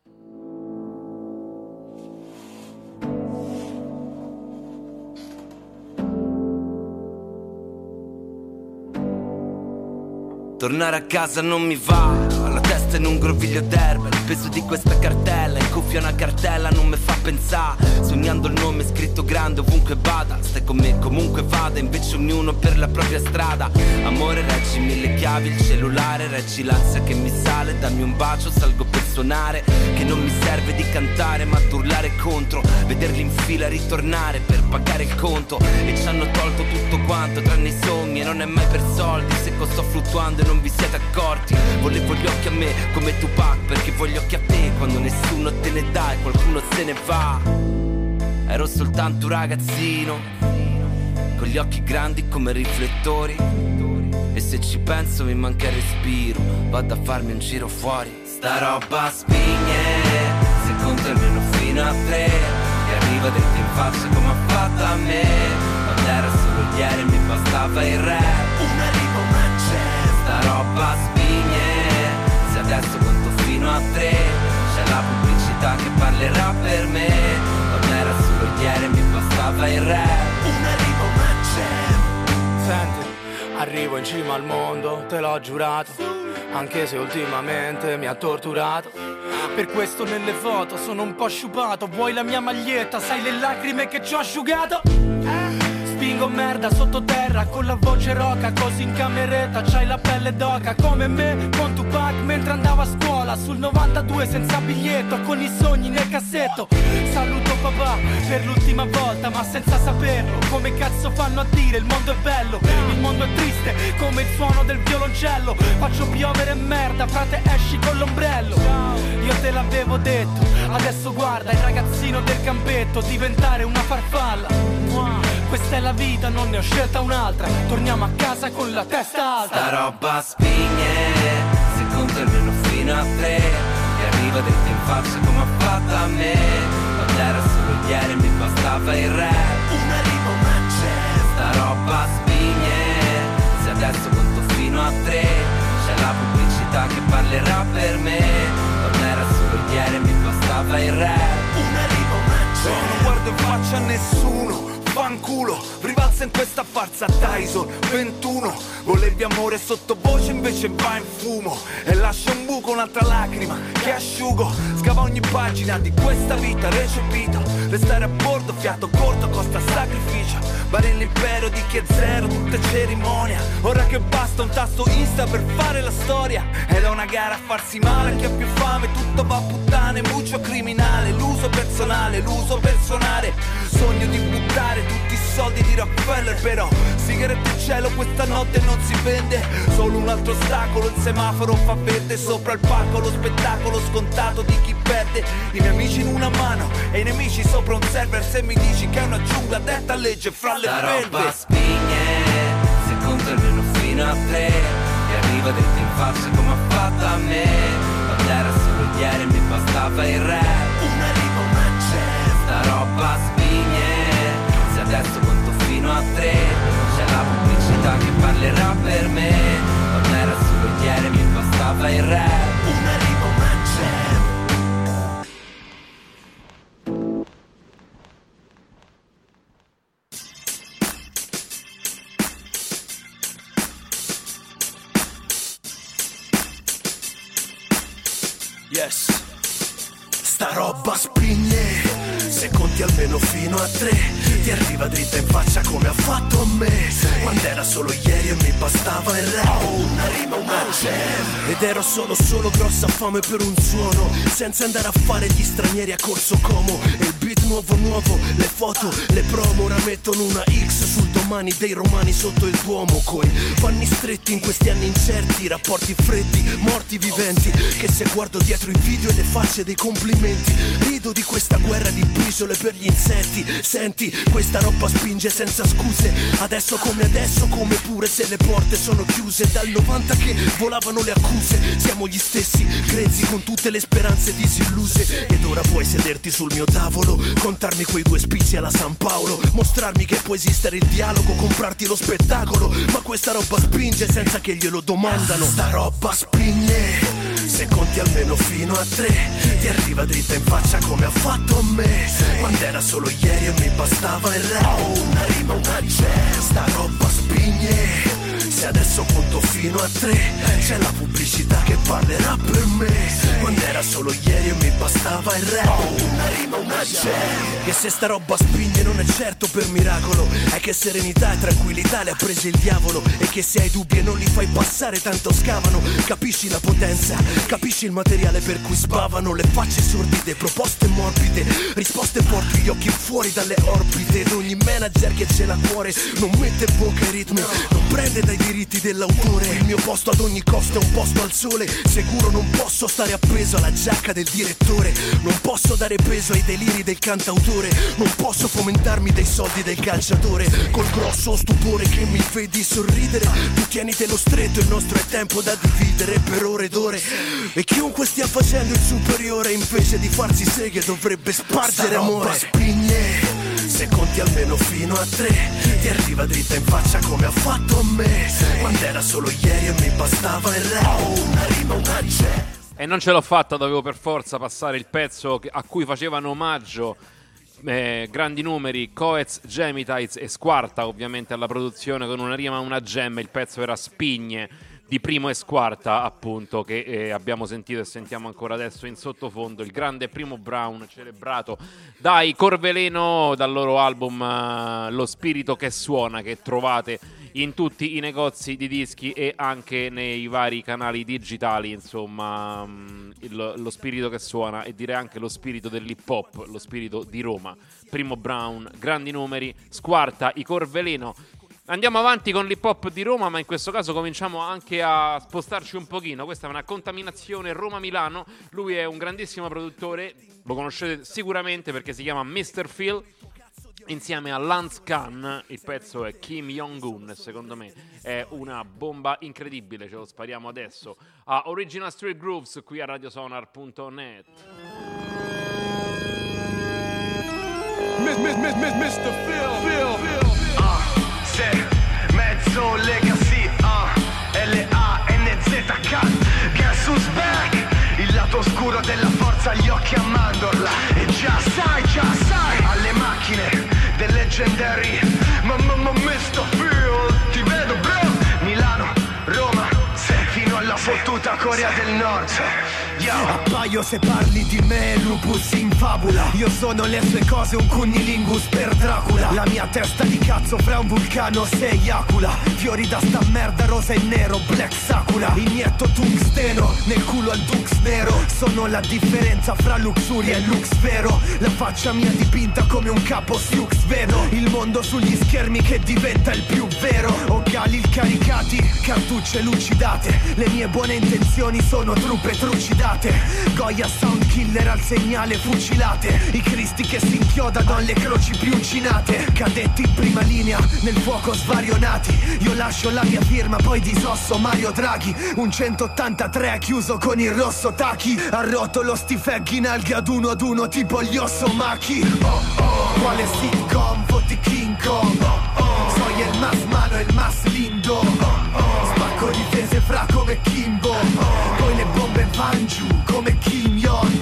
Tornare a casa non mi va, ho la testa in un groviglio d'erba. Il peso di questa cartella, in cuffia una cartella non mi fa pensare. Sognando il nome scritto grande ovunque vada. Stai con me comunque vada, invece ognuno per la propria strada. Amore, reggi mille chiavi, il cellulare, reggi l'ansia che mi sale. Dammi un bacio, salgo per suonare, che non mi serve di cantare ma urlare contro. Vederli in fila ritornare per pagare il conto. E ci hanno tolto tutto quanto tranne i sogni, e non è mai per soldi. Se sto fluttuando non vi siete accorti. Volevo gli occhi a me come Tupac, perché voglio occhi a te quando nessuno te ne dà e qualcuno se ne va. Ero soltanto un ragazzino con gli occhi grandi come riflettori, e se ci penso mi manca il respiro. Vado a farmi un giro fuori. Sta roba spigne, se conto almeno fino a tre, che arriva dritto in faccia come ha fatto a me. Quando era solo ieri mi bastava il rap. Una riva, una sta roba spigne, se adesso conto fino a tre, c'è la pubblicità che parlerà per me. Non era solo ieri, mi bastava il rap. Una riva, una gem. Senti, arrivo in cima al mondo, te l'ho giurato, anche se ultimamente mi ha torturato. Per questo nelle foto sono un po' sciupato. Vuoi la mia maglietta, sai le lacrime che ci ho asciugato? Spingo merda sottoterra con la voce roca, così in cameretta c'hai la pelle d'oca. Come me con Tupac mentre andavo a scuola, sul novantadue senza biglietto, con i sogni nel cassetto. Saluto papà per l'ultima volta, ma senza saperlo. Come cazzo fanno a dire il mondo è bello? Il mondo è triste come il suono del violoncello. Faccio piovere merda, frate esci con l'ombrello. Io te l'avevo detto, adesso guarda il ragazzino del campetto diventare una farfalla. Questa è la vita, non ne ho scelta un'altra. Torniamo a casa con la testa alta. Sta roba spigne, se conto almeno fino a tre, che arriva dritto in faccia come ha fatto a me. Quando era solo ieri mi bastava il rap. Una riva, una gem. Sta roba spigne, se adesso conto fino a tre, c'è la pubblicità che parlerà per me. Quando era solo ieri mi bastava il rap. Una riva, una gem. Non guardo in faccia a nessuno, fanculo, rivalsa in questa farsa Tyson ventuno. Volevi amore sottovoce invece va in fumo, e lascia un buco, un'altra lacrima che asciugo. Scava ogni pagina di questa vita recepita. Restare a bordo, fiato corto, costa sacrificio. Vari l'impero di chi è zero, tutta cerimonia. Ora che basta un tasto Insta per fare la storia. Ed è una gara a farsi male, chi ha più fame, tutto va a puttane, muccio criminale. L'uso personale, l'uso personale. Sogno di buttare tutti i soldi di Rockefeller, però sigarette in cielo questa notte non si vende. Solo un altro ostacolo, il semaforo fa verde. Sopra il palco lo spettacolo scontato di chi perde. I miei amici in una mano e i nemici sopra un server. Se mi dici che è una giungla detta legge fra le belve. Sta roba spigne, se conto almeno fino a tre, che arriva dritto in faccia come ha fatto a me. Quando era solo ieri mi bastava il rap. Una riva, una gem. Sta roba spigne, se adesso conto fino a tre, c'è la pubblicità che parlerà per me. Quando era solo ieri mi bastava il rap. Una riva, una gem. Yes. Sta roba spigne, se conti almeno fino a tre, ti arriva dritta in faccia come ha fatto a me. Quando era solo ieri e mi bastava il rap. Una rima, una gem. Ed ero solo solo grossa fame per un suono, senza andare a fare gli stranieri a Corso Como. E il beat nuovo nuovo, le foto, le promo, ora mettono una X sul domani. mani dei romani sotto il Duomo, coi panni stretti in questi anni incerti, rapporti freddi, morti viventi, che se guardo dietro i video e le facce dei complimenti, rido di questa guerra di briciole per gli insetti. Senti, questa roba spinge senza scuse, adesso come adesso, come pure se le porte sono chiuse. Dal novanta che volavano le accuse, siamo gli stessi grezzi con tutte le speranze disilluse. Ed ora puoi sederti sul mio tavolo, contarmi quei due spicci alla San Paolo, mostrarmi che può esistere il dialogo, comprarti lo spettacolo. Ma questa roba spinge senza che glielo domandano. Sta roba spinge, se conti almeno fino a tre, ti arriva dritta in faccia come ha fatto a me. Quando era solo ieri e mi bastava il rap, una rima, una jazz. Sta roba spinge, se adesso conto fino a tre, c'è la pubblicità che parlerà per me. Quando era solo ieri e mi bastava il rap, una rima, una jazz. E se sta roba spinge non è certo per miracolo, è che serenità e tranquillità le ha prese il diavolo. E che se hai dubbi e non li fai passare tanto scavano. Capisci la potenza, capisci il materiale per cui spavano. Le facce sordide, proposte morbide, risposte porti gli occhi fuori dalle orbite. Ed ogni manager che ce l'ha a cuore non mette bocca ai ritmi, non prende dai diritti dell'autore. Il mio posto ad ogni costo è un posto al sole, sicuro non posso stare appeso alla giacca del direttore. Non posso dare peso ai deliri del cantautore, non posso fomentarmi dei soldi del calciatore. Col grosso stupore che mi vedi sorridere, tu tienite lo stretto, il nostro è tempo da dividere per ore ed ore. E chiunque stia facendo il superiore, invece di farsi seghe dovrebbe spargere amore. Spigne, se conti almeno fino a tre, ti arriva dritta in faccia come ha fatto a me. Quando era solo ieri e mi bastava il rap, una rima, una jazz. E non ce l'ho fatta, dovevo per forza passare il pezzo a cui facevano omaggio eh, grandi numeri, Coez, Gemitites e Squarta, ovviamente alla produzione, con una rima, una gemma. Il pezzo era Spigne di Primo e Squarta, appunto, che eh, abbiamo sentito e sentiamo ancora adesso in sottofondo. Il grande Primo Brown, celebrato dai Corveleno, dal loro album uh, Lo Spirito che Suona, che trovate in tutti i negozi di dischi e anche nei vari canali digitali. Insomma, um, il, lo spirito che suona, e direi anche lo spirito dell'hip hop, lo spirito di Roma. Primo Brown, grandi numeri, Squarta, i Corveleno. Andiamo avanti con l'hip hop di Roma, ma in questo caso cominciamo anche a spostarci un pochino. Questa è una contaminazione Roma-Milano. Lui è un grandissimo produttore, lo conoscete sicuramente perché si chiama mister Phil, insieme a Lance Khan. Il pezzo è Kim Jong-un, secondo me è una bomba incredibile. Ce lo spariamo adesso a Original Street Grooves qui a radiosonar punto net. mister Phil, Phil, Phil. Mezzo Legacy, uh, L A N Z K, Guess who's back? Il lato oscuro della forza, gli occhi a mandorla. E già sai, già sai, alle macchine del Legendary, ma ma ma mister Phil, ti vedo bro. Milano, Roma, sei fino alla fottuta Corea del Nord. Yo. Appaio se parli di me, lupus in fabula. Io sono le sue cose, un cunnilingus per Dracula. La mia testa di cazzo fra un vulcano se eiacula. Fiori da sta merda, rosa e nero, black sakura. Inietto tungsteno nel culo al dux nero. Sono la differenza fra luxuria e lux vero. La faccia mia dipinta come un capo Siux vedo. Il mondo sugli schermi che diventa il più vero. Occhiali caricati, cartucce lucidate. Le mie buone intenzioni sono truppe trucidate. Goya sound killer al segnale fucilate. I cristi che si inchiodano alle croci più uncinate. Cadetti in prima linea nel fuoco svarionati. Io lascio la mia firma, poi disosso Mario Draghi. Un centottantatré chiuso con il rosso Taki. Arrotolo sti feghi in alghe ad uno ad uno tipo gli Osomaki. Oh oh, quale sitcom, voti King Kong. Oh oh, soy el más malo, el más lindo. Oh oh, spacco difese fra come Kimbo. Oh, poi le bombe van giù come Kim Jong.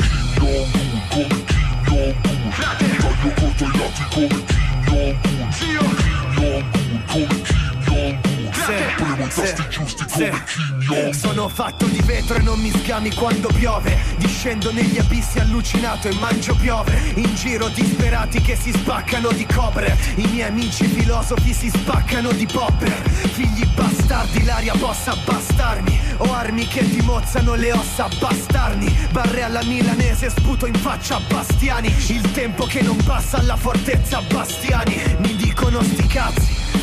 Kim Jong-un, come Kim Jong-un. Frate, taglio corto ai lati come Kim Jong-un. Zio, Kim Jong-un, come Kim Jong-un. Premo i tasti giusti come Kim Jong-un. Sono fatto di vetro e non mi sgami quando piove. Discendo negli abissi allucinato e mangio piove. In giro disperati che si spaccano di cobre. I miei amici filosofi si spaccano di popper. Figli bastardi, l'aria possa bastarmi. Ho armi che ti mozzano le ossa, bastardi. Barre alla milanese, sputo in faccia a Bastiani. Il tempo che non passa alla fortezza Bastiani. Mi dicono sti cazzi,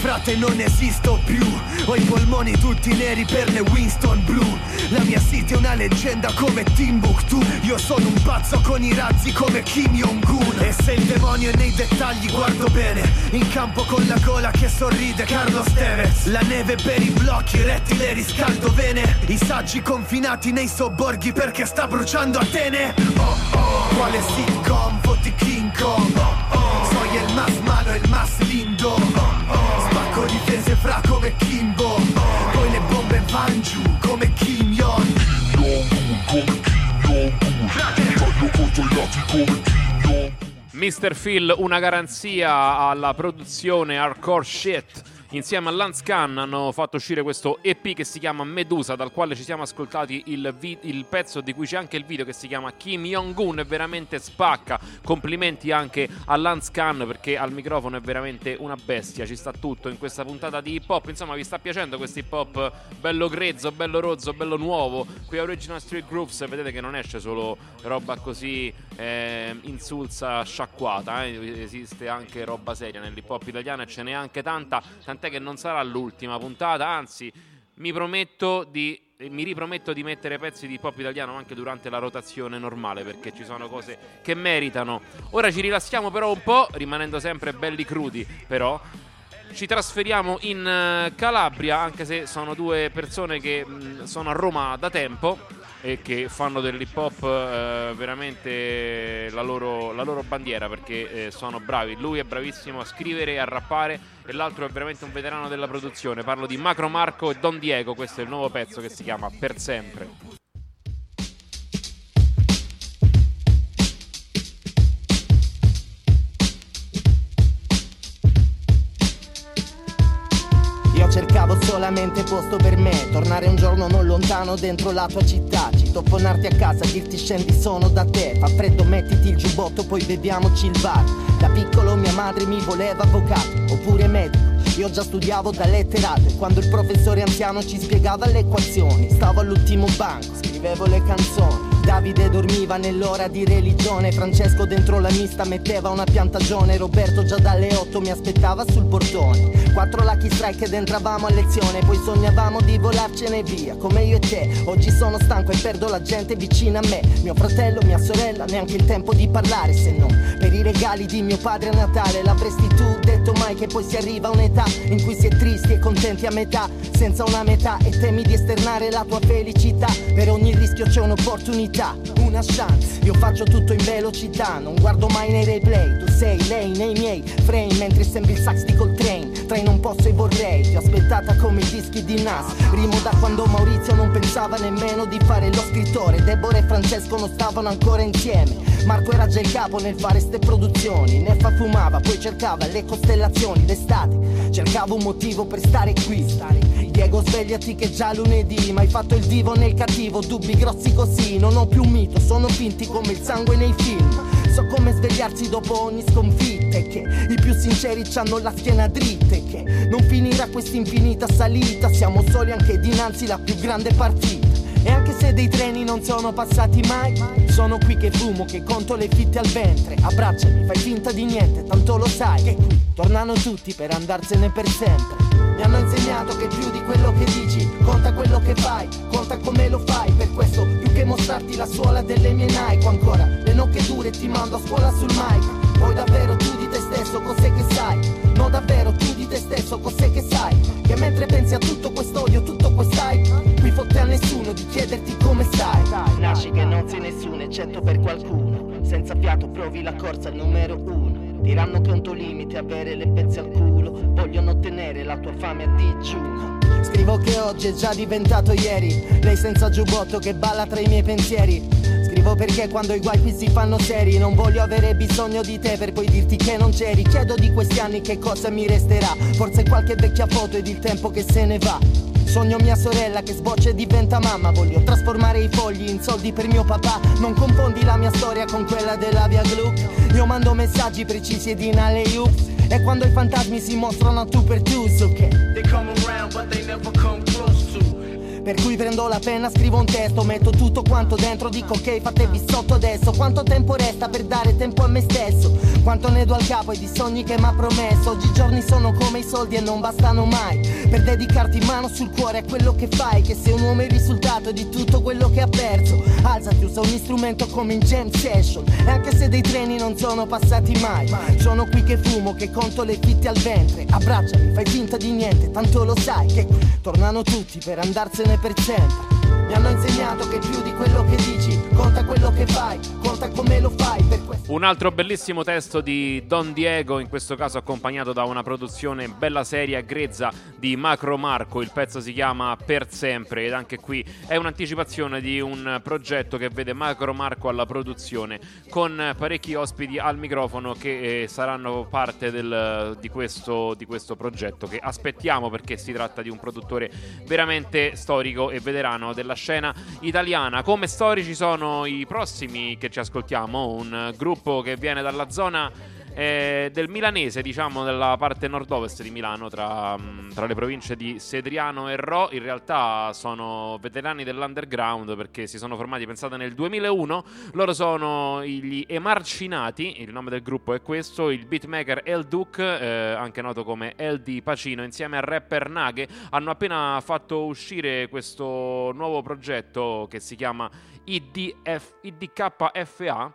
frate non esisto più. Ho i polmoni tutti neri per le Winston blu. La mia city è una leggenda come Timbuktu. Io sono un pazzo con i razzi come Kim Jong-un. E se il demonio è nei dettagli guardo bene. In campo con la gola che sorride Carlos Tevez. La neve per i blocchi, rettile riscaldo vene. I saggi confinati nei sobborghi perché sta bruciando Atene. Oh oh, quale sitcom, fotti King Kong. Oh oh, soy el más malo, el más lindo. Oh oh, spacco difese fra come Kimbo. Oh, poi le bombe van giù come Kim Jong. Kim Jong, come Kim Jong. Taglio contro i lati come Kim Jong. mister Phil, una garanzia alla produzione hardcore shit. Insieme a Lance Khan hanno fatto uscire questo E P che si chiama Medusa, dal quale ci siamo ascoltati il, vi- il pezzo di cui c'è anche il video che si chiama Kim Jong-un, e veramente spacca. Complimenti anche a Lance Khan perché al microfono è veramente una bestia, ci sta tutto in questa puntata di hip hop. Insomma, vi sta piacendo questo hip hop bello grezzo, bello rozzo, bello nuovo qui a Original Street Grooves? Vedete che non esce solo roba così eh, insulsa, sciacquata, eh? Esiste anche roba seria nell'hip hop italiano e ce n'è anche tanta, tant'è che non sarà l'ultima puntata, anzi mi prometto di mi riprometto di mettere pezzi di hip hop italiano anche durante la rotazione normale, perché ci sono cose che meritano. Ora ci rilassiamo però un po', rimanendo sempre belli crudi, però ci trasferiamo in Calabria, anche se sono due persone che mh, sono a Roma da tempo e che fanno dell'hip hop eh, veramente la loro, la loro bandiera, perché eh, sono bravi. Lui è bravissimo a scrivere e a rappare e l'altro è veramente un veterano della produzione. Parlo di Macro Marco e Don Diego. Questo è il nuovo pezzo che si chiama Per Sempre. Cercavo solamente posto per me, tornare un giorno non lontano dentro la tua città, citofonarti a casa, dirti scendi sono da te, fa freddo mettiti il giubbotto poi beviamoci il bar. Da piccolo mia madre mi voleva avvocato oppure medico, io già studiavo da letterato e quando il professore anziano ci spiegava le equazioni stavo all'ultimo banco, scrivevo le canzoni. Davide dormiva nell'ora di religione, Francesco dentro la mista metteva una piantagione, Roberto già dalle otto mi aspettava sul portone. Quattro lucky strike ed entravamo a lezione, poi sognavamo di volarcene via, come io e te. Oggi sono stanco e perdo la gente vicina a me, mio fratello, mia sorella, neanche il tempo di parlare, se non per i regali di mio padre a Natale. L'avresti tu detto mai che poi si arriva a un'età in cui si è tristi e contenti a metà, senza una metà, e temi di esternare la tua felicità. Per ogni rischio c'è un'opportunità, una chance. Io faccio tutto in velocità, non guardo mai nei replay. Tu sei lei nei miei frame, mentre sembri il sax di Coltrane. Tra i non posso e vorrei, ti ho aspettata come i dischi di Nas. Rimo da quando Maurizio non pensava nemmeno di fare lo scrittore. Deborah e Francesco non stavano ancora insieme, Marco era già il capo nel fare ste produzioni. Neffa fumava, poi cercava le costellazioni d'estate, cercavo un motivo per stare qui. Diego svegliati che già lunedì, ma hai fatto il vivo nel cattivo, dubbi grossi così. Non ho più un mito, sono finti come il sangue nei film. So come svegliarsi dopo ogni sconfitta e che i più sinceri c'hanno la schiena dritta e che non finirà questa infinita salita. Siamo soli anche dinanzi la più grande partita. E anche se dei treni non sono passati mai, sono qui che fumo, che conto le fitte al ventre. Abbracciami, fai finta di niente, tanto lo sai che qui tornano tutti per andarsene per sempre. Mi hanno insegnato che più di quello che dici conta quello che fai, conta come lo fai. Per questo più che mostrarti la suola delle mie Nike, ancora le nocche dure ti mando a scuola sul mic. Poi davvero tu di te stesso cos'è che sai? No davvero tu di te stesso cos'è che sai? Che mentre pensi a tutto quest'odio, tutto quest'hype, qui fotte a nessuno di chiederti come stai. Nasci che non sei nessuno eccetto per qualcuno, senza fiato provi la corsa al numero uno. Diranno che è un tuo limite avere le pezze al culo, vogliono ottenere la tua fame a digiuno. Scrivo che oggi è già diventato ieri, lei senza giubbotto che balla tra i miei pensieri. Scrivo perché quando i guai qui si fanno seri, non voglio avere bisogno di te per poi dirti che non c'eri. Chiedo di questi anni che cosa mi resterà, forse qualche vecchia foto ed il tempo che se ne va. Sogno mia sorella che sboccia e diventa mamma, voglio trasformare i fogli in soldi per mio papà. Non confondi la mia storia con quella della via Gluck, io mando messaggi precisi ed in alley-oops. E quando i fantasmi si mostrano a tu per tu, so che they come around but they never come close to. Per cui prendo la penna, scrivo un testo, metto tutto quanto dentro, dico ok, fatevi sotto adesso. Quanto tempo resta per dare tempo a me stesso? Quanto ne do al capo e di sogni che m'ha promesso? Oggi i giorni sono come i soldi e non bastano mai per dedicarti mano sul cuore a quello che fai. Che sei un uomo è il risultato di tutto quello che ha perso. Alzati, usa un strumento come in jam session. E anche se dei treni non sono passati mai, sono qui che fumo, che conto le fitte al ventre. Abbracciami, fai finta di niente, tanto lo sai che tornano tutti per andarsene per sempre. Mi hanno insegnato che più di quello che dici conta quello che fai, conta come lo fai. Per questo un altro bellissimo testo di Don Diego, in questo caso accompagnato da una produzione bella seria e grezza di Macro Marco. Il pezzo si chiama Per Sempre ed anche qui è un'anticipazione di un progetto che vede Macro Marco alla produzione, con parecchi ospiti al microfono che eh, saranno parte del, di, questo, di questo progetto, che aspettiamo perché si tratta di un produttore veramente storico e veterano della scena italiana. Come storici sono i prossimi che ci ascoltiamo, un gruppo che viene dalla zona eh, del milanese, diciamo della parte nord-ovest di Milano, tra, tra le province di Sedriano e Rho. In realtà sono veterani dell'underground perché si sono formati, pensate, nel duemilauno. Loro sono gli Emarcinati, il nome del gruppo è questo. Il beatmaker El Duke, eh, anche noto come El Di Pacino, insieme al rapper Naghe, hanno appena fatto uscire questo nuovo progetto che si chiama I D K F A.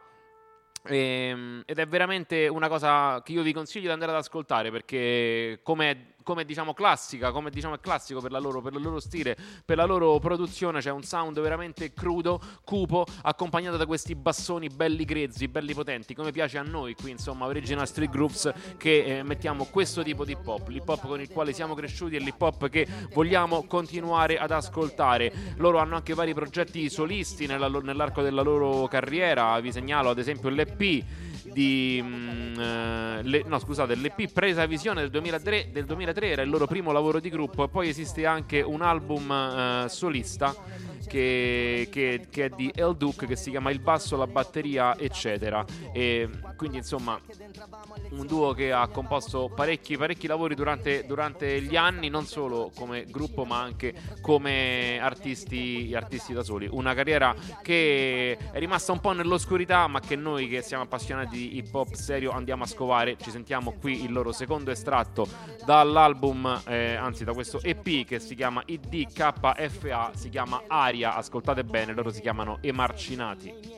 Ehm, ed è veramente una cosa che io vi consiglio di andare ad ascoltare, perché come come diciamo classica, come diciamo è classico per la loro, per il loro stile, per la loro produzione, c'è un sound veramente crudo, cupo, accompagnato da questi bassoni belli grezzi, belli potenti, come piace a noi qui, insomma, Original Street Grooves, che eh, mettiamo questo tipo di hip hop, l'hip hop con il quale siamo cresciuti e l'hip hop che vogliamo continuare ad ascoltare. Loro hanno anche vari progetti solisti nella, nell'arco della loro carriera. Vi segnalo ad esempio l'E P di mh, le, no scusate l'E P Presa Visione del duemilatré, del duemilatré era il loro primo lavoro di gruppo, e poi esiste anche un album uh, solista che, che, che è di El Duke, che si chiama Il basso, la batteria eccetera, e quindi insomma un duo che ha composto parecchi parecchi lavori durante, durante gli anni, non solo come gruppo ma anche come artisti, artisti da soli. Una carriera che è rimasta un po' nell'oscurità, ma che noi che siamo appassionati di hip hop serio andiamo a scovare. Ci sentiamo qui il loro secondo estratto dall'album, eh, anzi da questo E P che si chiama I D K F A, si chiama Aria. Ascoltate bene, loro si chiamano Emarcinati.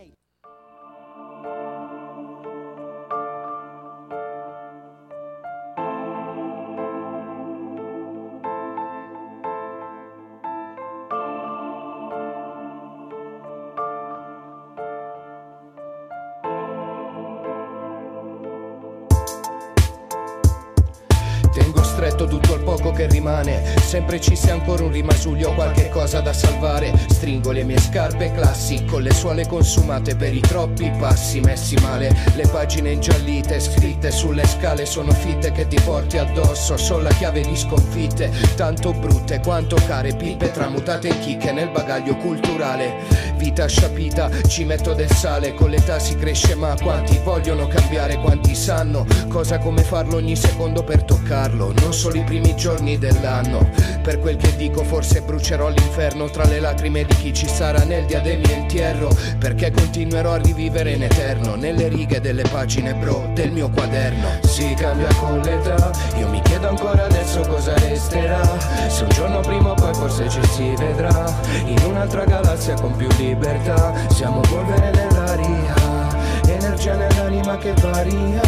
Tengo stretto tutto il poco che rimane, sempre ci sia ancora un rimasuglio, qualche cosa da salvare. Stringo le mie scarpe classi con le suole consumate per i troppi passi messi male. Le pagine ingiallite scritte sulle scale sono fitte che ti porti addosso, sono la chiave di sconfitte, tanto brutte quanto care, pippe tramutate in chicche nel bagaglio culturale. Vita sciapita, ci metto del sale, con l'età si cresce, ma quanti vogliono cambiare, quanti sanno cosa, come farlo ogni secondo per toccarlo, non solo i primi giorni dell'anno. Per quel che dico forse brucerò l'inferno tra le lacrime di chi ci sarà nel dia del mio entierro, perché continuerò a rivivere in eterno nelle righe delle pagine bro del mio quaderno. Si cambia con l'età, io mi chiedo ancora adesso cosa resterà, se un giorno prima o poi forse ci si vedrà in un'altra galassia con più libertà. Siamo polvere nell'aria, energia nell'anima che varia,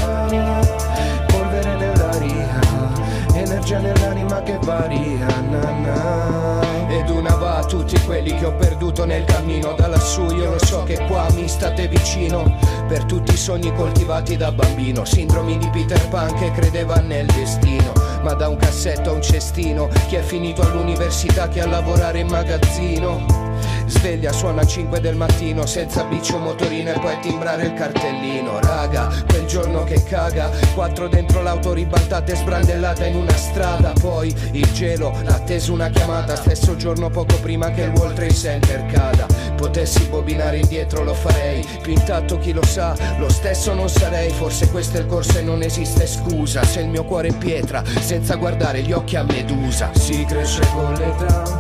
polvere nell'aria, energia nell'anima che varia, na na. Ed una va a tutti quelli che ho perduto nel cammino da lassù. Io lo so che qua mi state vicino, per tutti i sogni coltivati da bambino, sindromi di Peter Pan che credeva nel destino, ma da un cassetto a un cestino, chi è finito all'università, chi a lavorare in magazzino. Sveglia, suona cinque del mattino, senza bici o motorino, e poi timbrare il cartellino. Raga, quel giorno che caga, quattro dentro l'auto ribaltate sbrandellata in una strada. Poi il gelo, l'attesa una chiamata, stesso giorno poco prima che il World Trade Center cada. Potessi bobinare indietro lo farei, più intatto chi lo sa, lo stesso non sarei. Forse questo è il corso e non esiste scusa, se il mio cuore è pietra, senza guardare gli occhi a Medusa. Si cresce con l'età,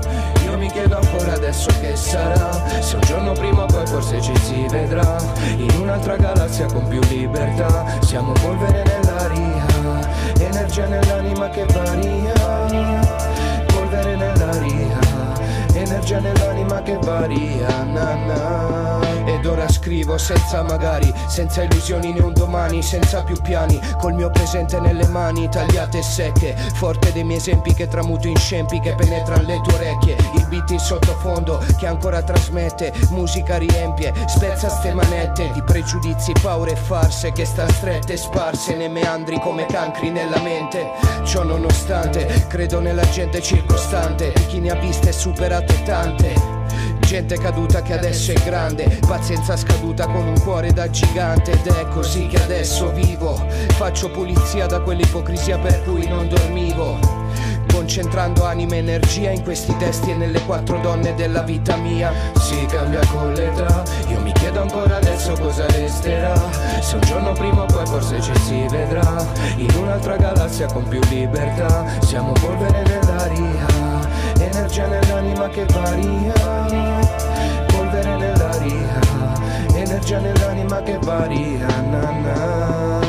io mi chiedo ancora adesso che sarà, se un giorno prima o poi forse ci si vedrà, in un'altra galassia con più libertà. Siamo polvere nell'aria, energia nell'anima che varia, polvere nell'aria, energia nell'anima che varia, na na. Ed ora scrivo senza magari, senza illusioni né un domani, senza più piani, col mio presente nelle mani, tagliate e secche, forte dei miei esempi che tramuto in scempi che penetrano le tue orecchie, il beat in sottofondo che ancora trasmette, musica riempie, spezza ste manette di pregiudizi, paure e farse che stan strette, sparse nei meandri come cancri nella mente. Ciò nonostante, credo nella gente circostante, di chi ne ha viste e superate tante. Gente caduta che adesso è grande, pazienza scaduta con un cuore da gigante. Ed è così che adesso vivo, faccio pulizia da quell'ipocrisia per cui non dormivo, concentrando anima e energia in questi testi e nelle quattro donne della vita mia. Si cambia con l'età, io mi chiedo ancora adesso cosa resterà, se un giorno prima o poi forse ci si vedrà, in un'altra galassia con più libertà. Siamo polvere nell'aria, energia nell'anima che varia, polvere nell'aria, energia nell'anima che varia, na na.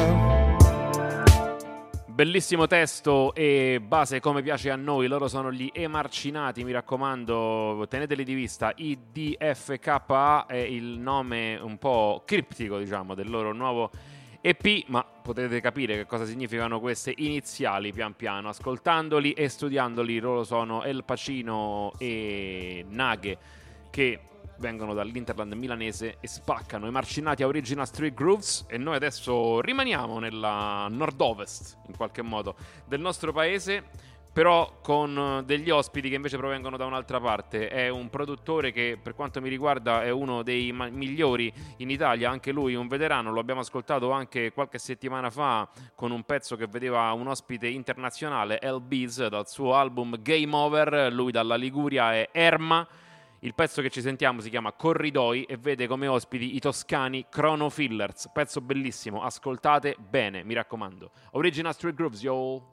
Bellissimo testo e base come piace a noi. Loro sono gli Emarcinati, mi raccomando, teneteli di vista. I D F K A è il nome un po' criptico, diciamo, del loro nuovo E P, ma potete capire che cosa significano queste iniziali pian piano ascoltandoli e studiandoli. Loro sono El Pacino e Naghe, che vengono dall'Interland milanese e spaccano. Emarcinati a Original Street Grooves. E noi adesso rimaniamo nella nord-ovest, in qualche modo, del nostro paese, però con degli ospiti che invece provengono da un'altra parte. È un produttore che, per quanto mi riguarda, è uno dei ma- migliori in Italia, anche lui un veterano. Lo abbiamo ascoltato anche qualche settimana fa con un pezzo che vedeva un ospite internazionale, L Bees, dal suo album Game Over. Lui dalla Liguria è Erma. Il pezzo che ci sentiamo si chiama Corridoi e vede come ospiti i toscani Chrono Fillers. Pezzo bellissimo, ascoltate bene, mi raccomando. Original Street Grooves, yo!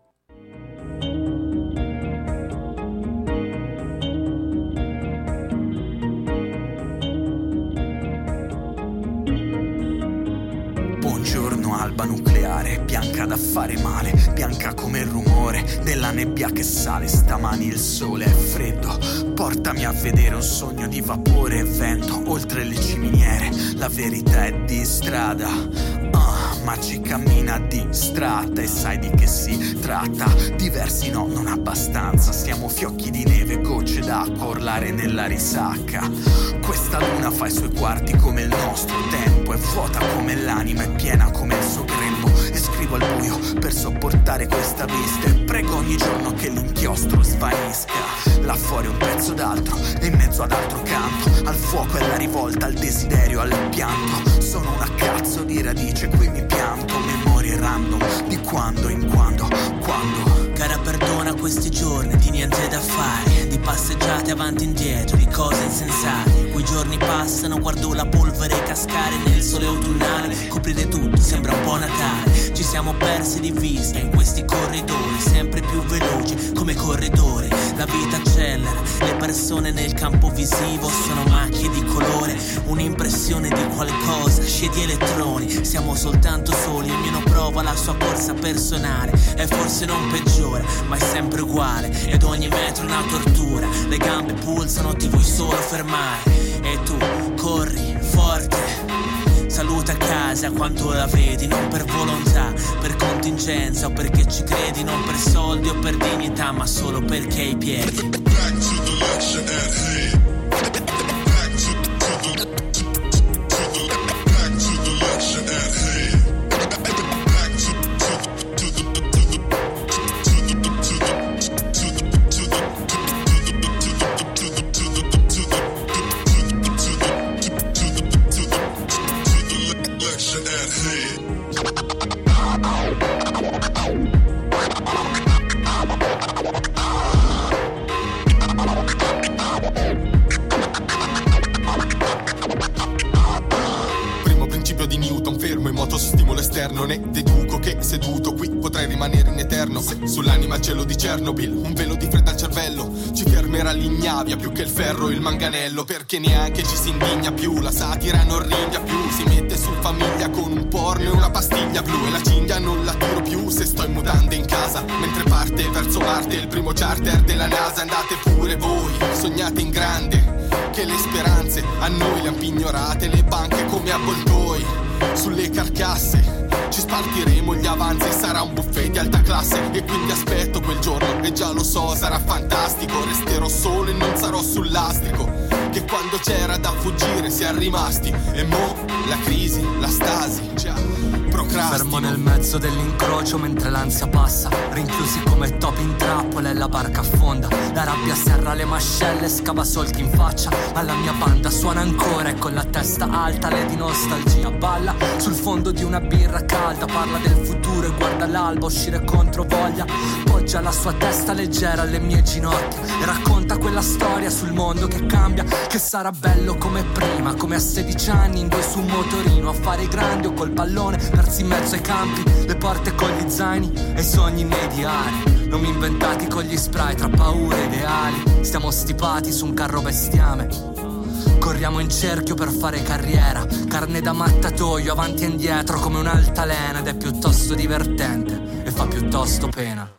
Buongiorno alba nucleare, bianca da fare male, bianca come il rumore della nebbia che sale. Stamani il sole è freddo, portami a vedere un sogno di vapore e vento oltre le ciminiere. La verità è di strada, ah, ma ci cammina distratta. E sai di che si tratta? Diversi no, non abbastanza. Siamo fiocchi di neve, gocce d'acqua, urlare nella risacca. Questa luna fa i suoi quarti come il nostro tempo, è vuota come l'anima, è piena come il suo grembo. E scrivo al buio per sopportare questa vista, e prego ogni giorno che l'inchiostro svanisca. Là fuori un pezzo d'altro e in mezzo ad altro canto, al fuoco e alla rivolta, al desiderio, al pianto. Sono una cazzo di radice, qui mi pianto, memorie random di quando in quando, quando. Cara, perdona questi giorni di niente da fare, di passeggiate avanti e indietro, di cose insensate. Quei giorni passano, guardo la polvere cascare nel sole autunnale, coprire tutto sembra un po' Natale. Ci siamo persi di vista in questi corridoi, sempre più veloci come corridori. La vita accelera, le persone nel campo visivo sono macchie di colore, un'impressione di qualcosa, scie di elettroni. Siamo soltanto soli, ognuno prova la sua corsa personale. E forse non peggiora, ma è sempre uguale, ed ogni metro una tortura. Le gambe pulsano, ti vuoi solo fermare, e tu corri forte. Saluta a casa quanto la vedi, non per volontà, per contingenza o perché ci credi, non per soldi o per dignità, ma solo perché hai i piedi. Back to the lecture at hand. Back to, to the, to, to the, back to the lecture at hand. Back to, to, to the, to the, to the, to the, to the, to the, to the, to the, to the, to the, lecture at hand. eterno. Sull'anima il cielo di Chernobyl, un velo di freddo al cervello. Ci fermerà l'ignavia più che il ferro e il manganello. Perché neanche ci si indigna più, la satira non ringhia più. Si mette su famiglia con un porno e una pastiglia blu. E la cinghia non la tiro più se sto in mutande in casa. Mentre parte verso Marte il primo charter della NASA. Andate pure voi, sognate in grande, che le speranze a noi le han pignorate le banche come avvoltoi. Sulle carcasse ci spartiremo gli avanzi, sarà un buffet di alta classe. E quindi aspetto quel giorno, e già lo so, sarà fantastico. Resterò solo e non sarò sul lastrico, che quando c'era da fuggire si è rimasti. E mo' la crisi, la stasi, già procrastino. Fermo nel mezzo dell'incrocio mentre l'ansia passa, rinchiusi come topi in trappola e la barca affonda. La rabbia serra le mascelle, scava solchi in faccia, ma la mia banda suona ancora e con la testa alta lei di nostalgia balla sul fondo di una birra calda. Parla del futuro e guarda l'alba uscire contro voglia. Poggia la sua testa leggera alle mie ginocchia e racconta quella storia sul mondo che cambia, che sarà bello come prima, come a sedici anni in due su un motorino a fare i grandi o col pallone persi in mezzo ai campi, le porte con gli zaini e i sogni nei diari. Non mi inventati con gli spray tra paure e ideali. Stiamo stipati su un carro bestiame, corriamo in cerchio per fare carriera, carne da mattatoio avanti e indietro come un'altalena. Ed è piuttosto divertente e fa piuttosto pena.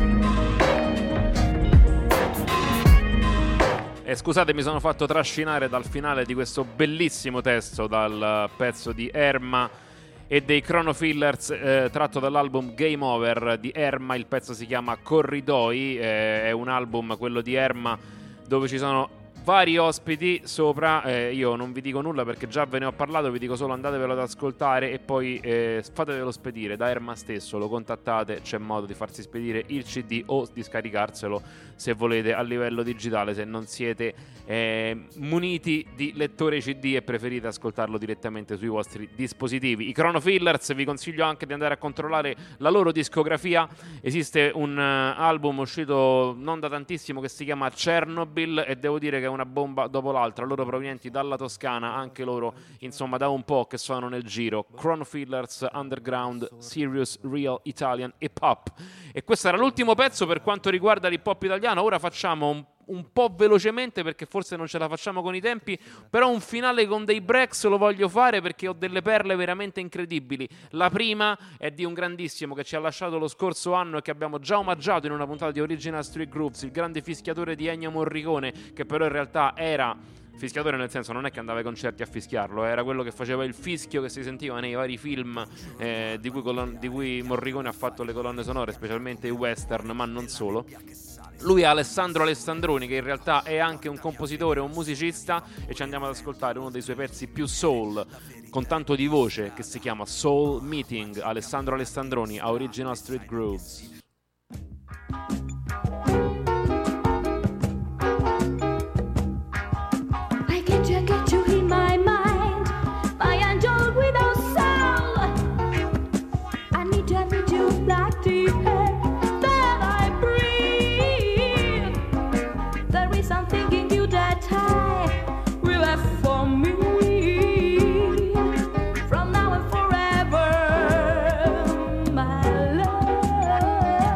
E scusate, mi sono fatto trascinare dal finale di questo bellissimo testo, dal pezzo di Erma e dei Chronofillers, eh, tratto dall'album Game Over di Erma. Il pezzo si chiama Corridoi, eh, è un album, quello di Erma, dove ci sono vari ospiti sopra. eh, io non vi dico nulla perché già ve ne ho parlato, vi dico solo andatevelo ad ascoltare e poi eh, fatevelo spedire da Erma stesso, lo contattate, c'è modo di farsi spedire il C D o di scaricarselo se volete a livello digitale, se non siete eh, muniti di lettore C D e preferite ascoltarlo direttamente sui vostri dispositivi. I Chronofillers, vi consiglio anche di andare a controllare la loro discografia. Esiste un uh, album uscito non da tantissimo che si chiama Chernobyl e devo dire che è una bomba dopo l'altra. Loro provenienti dalla Toscana, anche loro insomma da un po' che sono nel giro. Chronofillers, Underground, Serious, Real Italian Hip Hop. E questo era l'ultimo pezzo per quanto riguarda l'hip hop italiano. Ora facciamo un, un po' velocemente perché forse non ce la facciamo con i tempi, però un finale con dei breaks lo voglio fare perché ho delle perle veramente incredibili. La prima è di un grandissimo che ci ha lasciato lo scorso anno e che abbiamo già omaggiato in una puntata di Original Street Groups, il grande fischiatore di Ennio Morricone, che però in realtà era fischiatore nel senso non è che andava ai concerti a fischiarlo, era quello che faceva il fischio che si sentiva nei vari film eh, di, cui colon- di cui Morricone ha fatto le colonne sonore, specialmente i western, ma non solo. Lui è Alessandro Alessandroni, che in realtà è anche un compositore, un musicista, e ci andiamo ad ascoltare uno dei suoi pezzi più soul, con tanto di voce, che si chiama Soul Meeting. Alessandro Alessandroni a Original Street Grooves. Get you in my mind, my angel without soul. I need to meet you like the air that I breathe. There is something in you that I will have for me from now and forever, my love.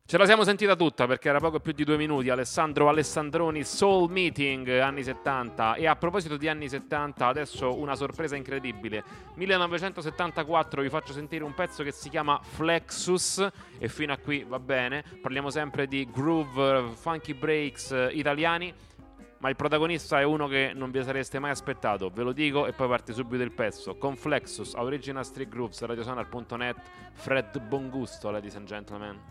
Ce la siamo sentita tutta perché era poco più di due minuti. Alessandro Alessandroni, Soul Meeting, anni settanta. E a proposito di anni settanta, adesso una sorpresa incredibile. millenovecentosettantaquattro, vi faccio sentire un pezzo che si chiama Flexus. E fino a qui va bene. Parliamo sempre di groove, funky breaks italiani. Ma il protagonista è uno che non vi sareste mai aspettato. Ve lo dico e poi parte subito il pezzo. Con Flexus, Original Street Grooves, radiosonar punto net, Fred Bongusto, ladies and gentlemen.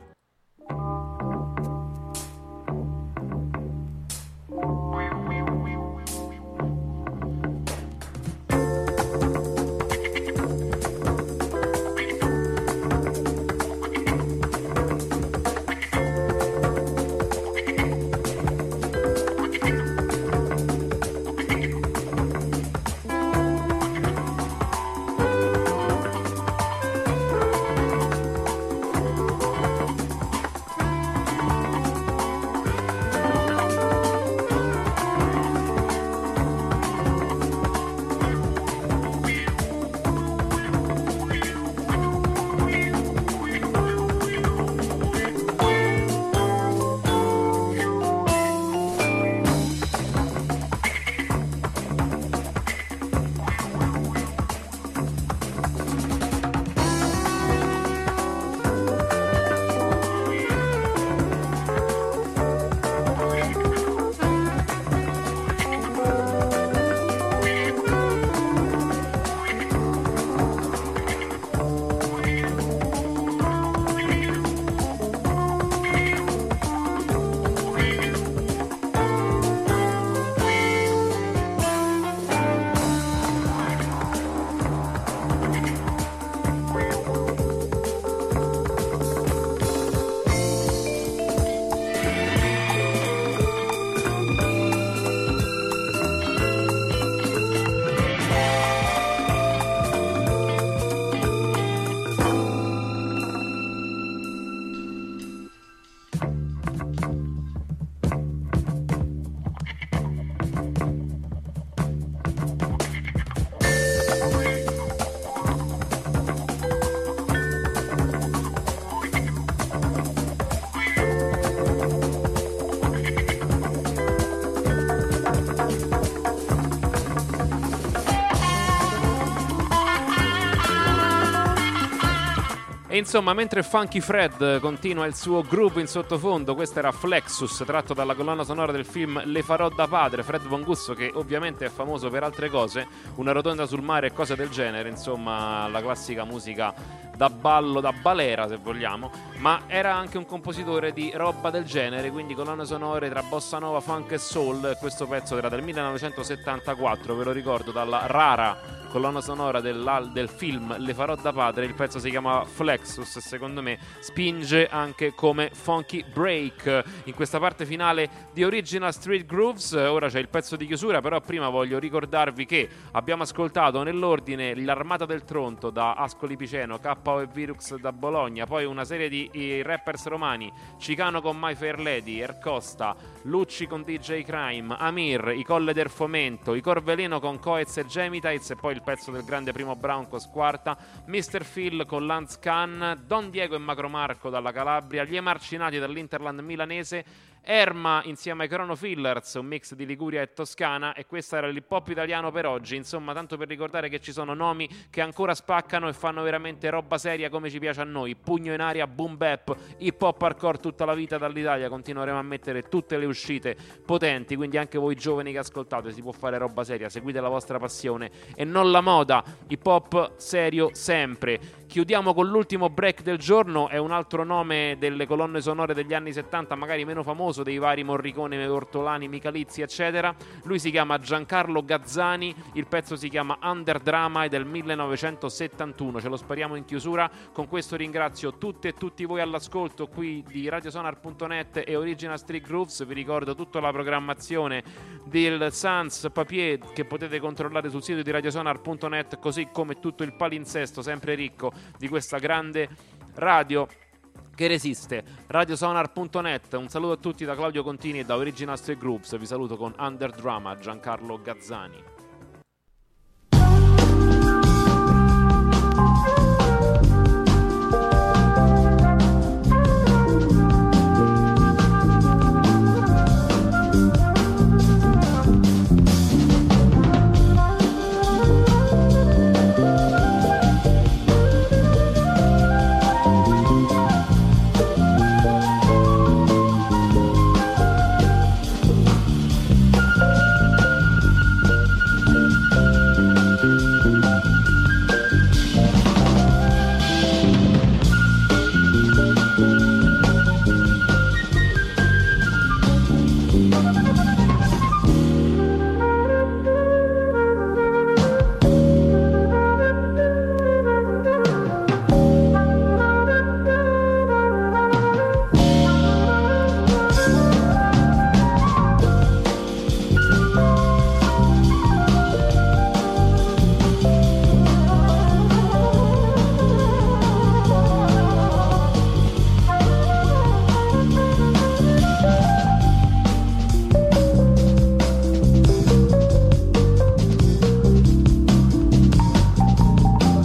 E insomma, mentre Funky Fred continua il suo groove in sottofondo, questo era Flexus, tratto dalla colonna sonora del film Le farò da padre. Fred Bongusto, che ovviamente è famoso per altre cose, Una rotonda sul mare e cose del genere, insomma la classica musica da ballo, da balera se vogliamo, ma era anche un compositore di roba del genere, quindi colonne sonore tra bossa nova, funk e soul. Questo pezzo era del millenovecentosettantaquattro, ve lo ricordo, dalla rara colonna sonora del, del film Le farò da padre. Il pezzo si chiama Flexus e secondo me spinge anche come funky break in questa parte finale di Original Street Grooves. Ora c'è il pezzo di chiusura, però prima voglio ricordarvi che abbiamo ascoltato nell'ordine l'Armata del Tronto da Ascoli Piceno, K O e Virux da Bologna, poi una serie di i rappers romani, Cicano con My Fair Lady, Ercosta, Lucci con D J Crime, Amir, i Colle del Fomento, i Corvelino con Coez e Gemitites, e poi il pezzo del grande Primo Branco Squarta, mister Phil con Lance Khan, Don Diego e Macro Marco dalla Calabria, gli Emarcinati dall'Interland milanese, Erma insieme ai Chrono Fillers, un mix di Liguria e Toscana, e questo era l'hip hop italiano per oggi. Insomma, tanto per ricordare che ci sono nomi che ancora spaccano e fanno veramente roba seria come ci piace a noi. Pugno in aria, boom bap, hip hop hardcore tutta la vita dall'Italia. Continueremo a mettere tutte le uscite potenti, quindi anche voi giovani che ascoltate, si può fare roba seria, seguite la vostra passione e non la moda. Hip hop serio sempre. Chiudiamo con l'ultimo break del giorno, è un altro nome delle colonne sonore degli anni settanta, magari meno famoso dei vari Morricone, Ortolani, Michalizzi eccetera. Lui si chiama Giancarlo Gazzani, il pezzo si chiama Under Drama, è del millenovecentosettantuno. Ce lo spariamo in chiusura. Con questo ringrazio tutte e tutti voi all'ascolto qui di radiosonar punto net e Original Street Grooves. Vi ricordo tutta la programmazione del Sans Papier che potete controllare sul sito di radiosonar punto net, così come tutto il palinsesto sempre ricco di questa grande radio che resiste, radiosonar punto net. Un saluto a tutti da Claudio Contini e da Original Street Grooves. Vi saluto con Under Drama, Giancarlo Gazzani.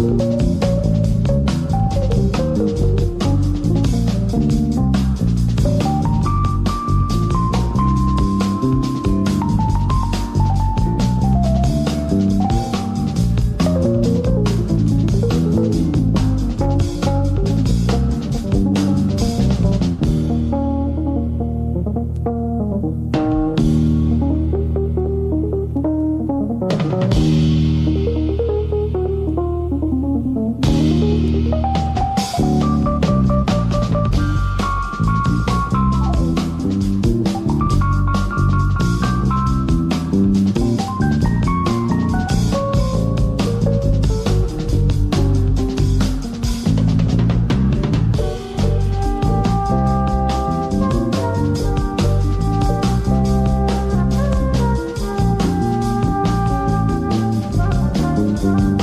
Thank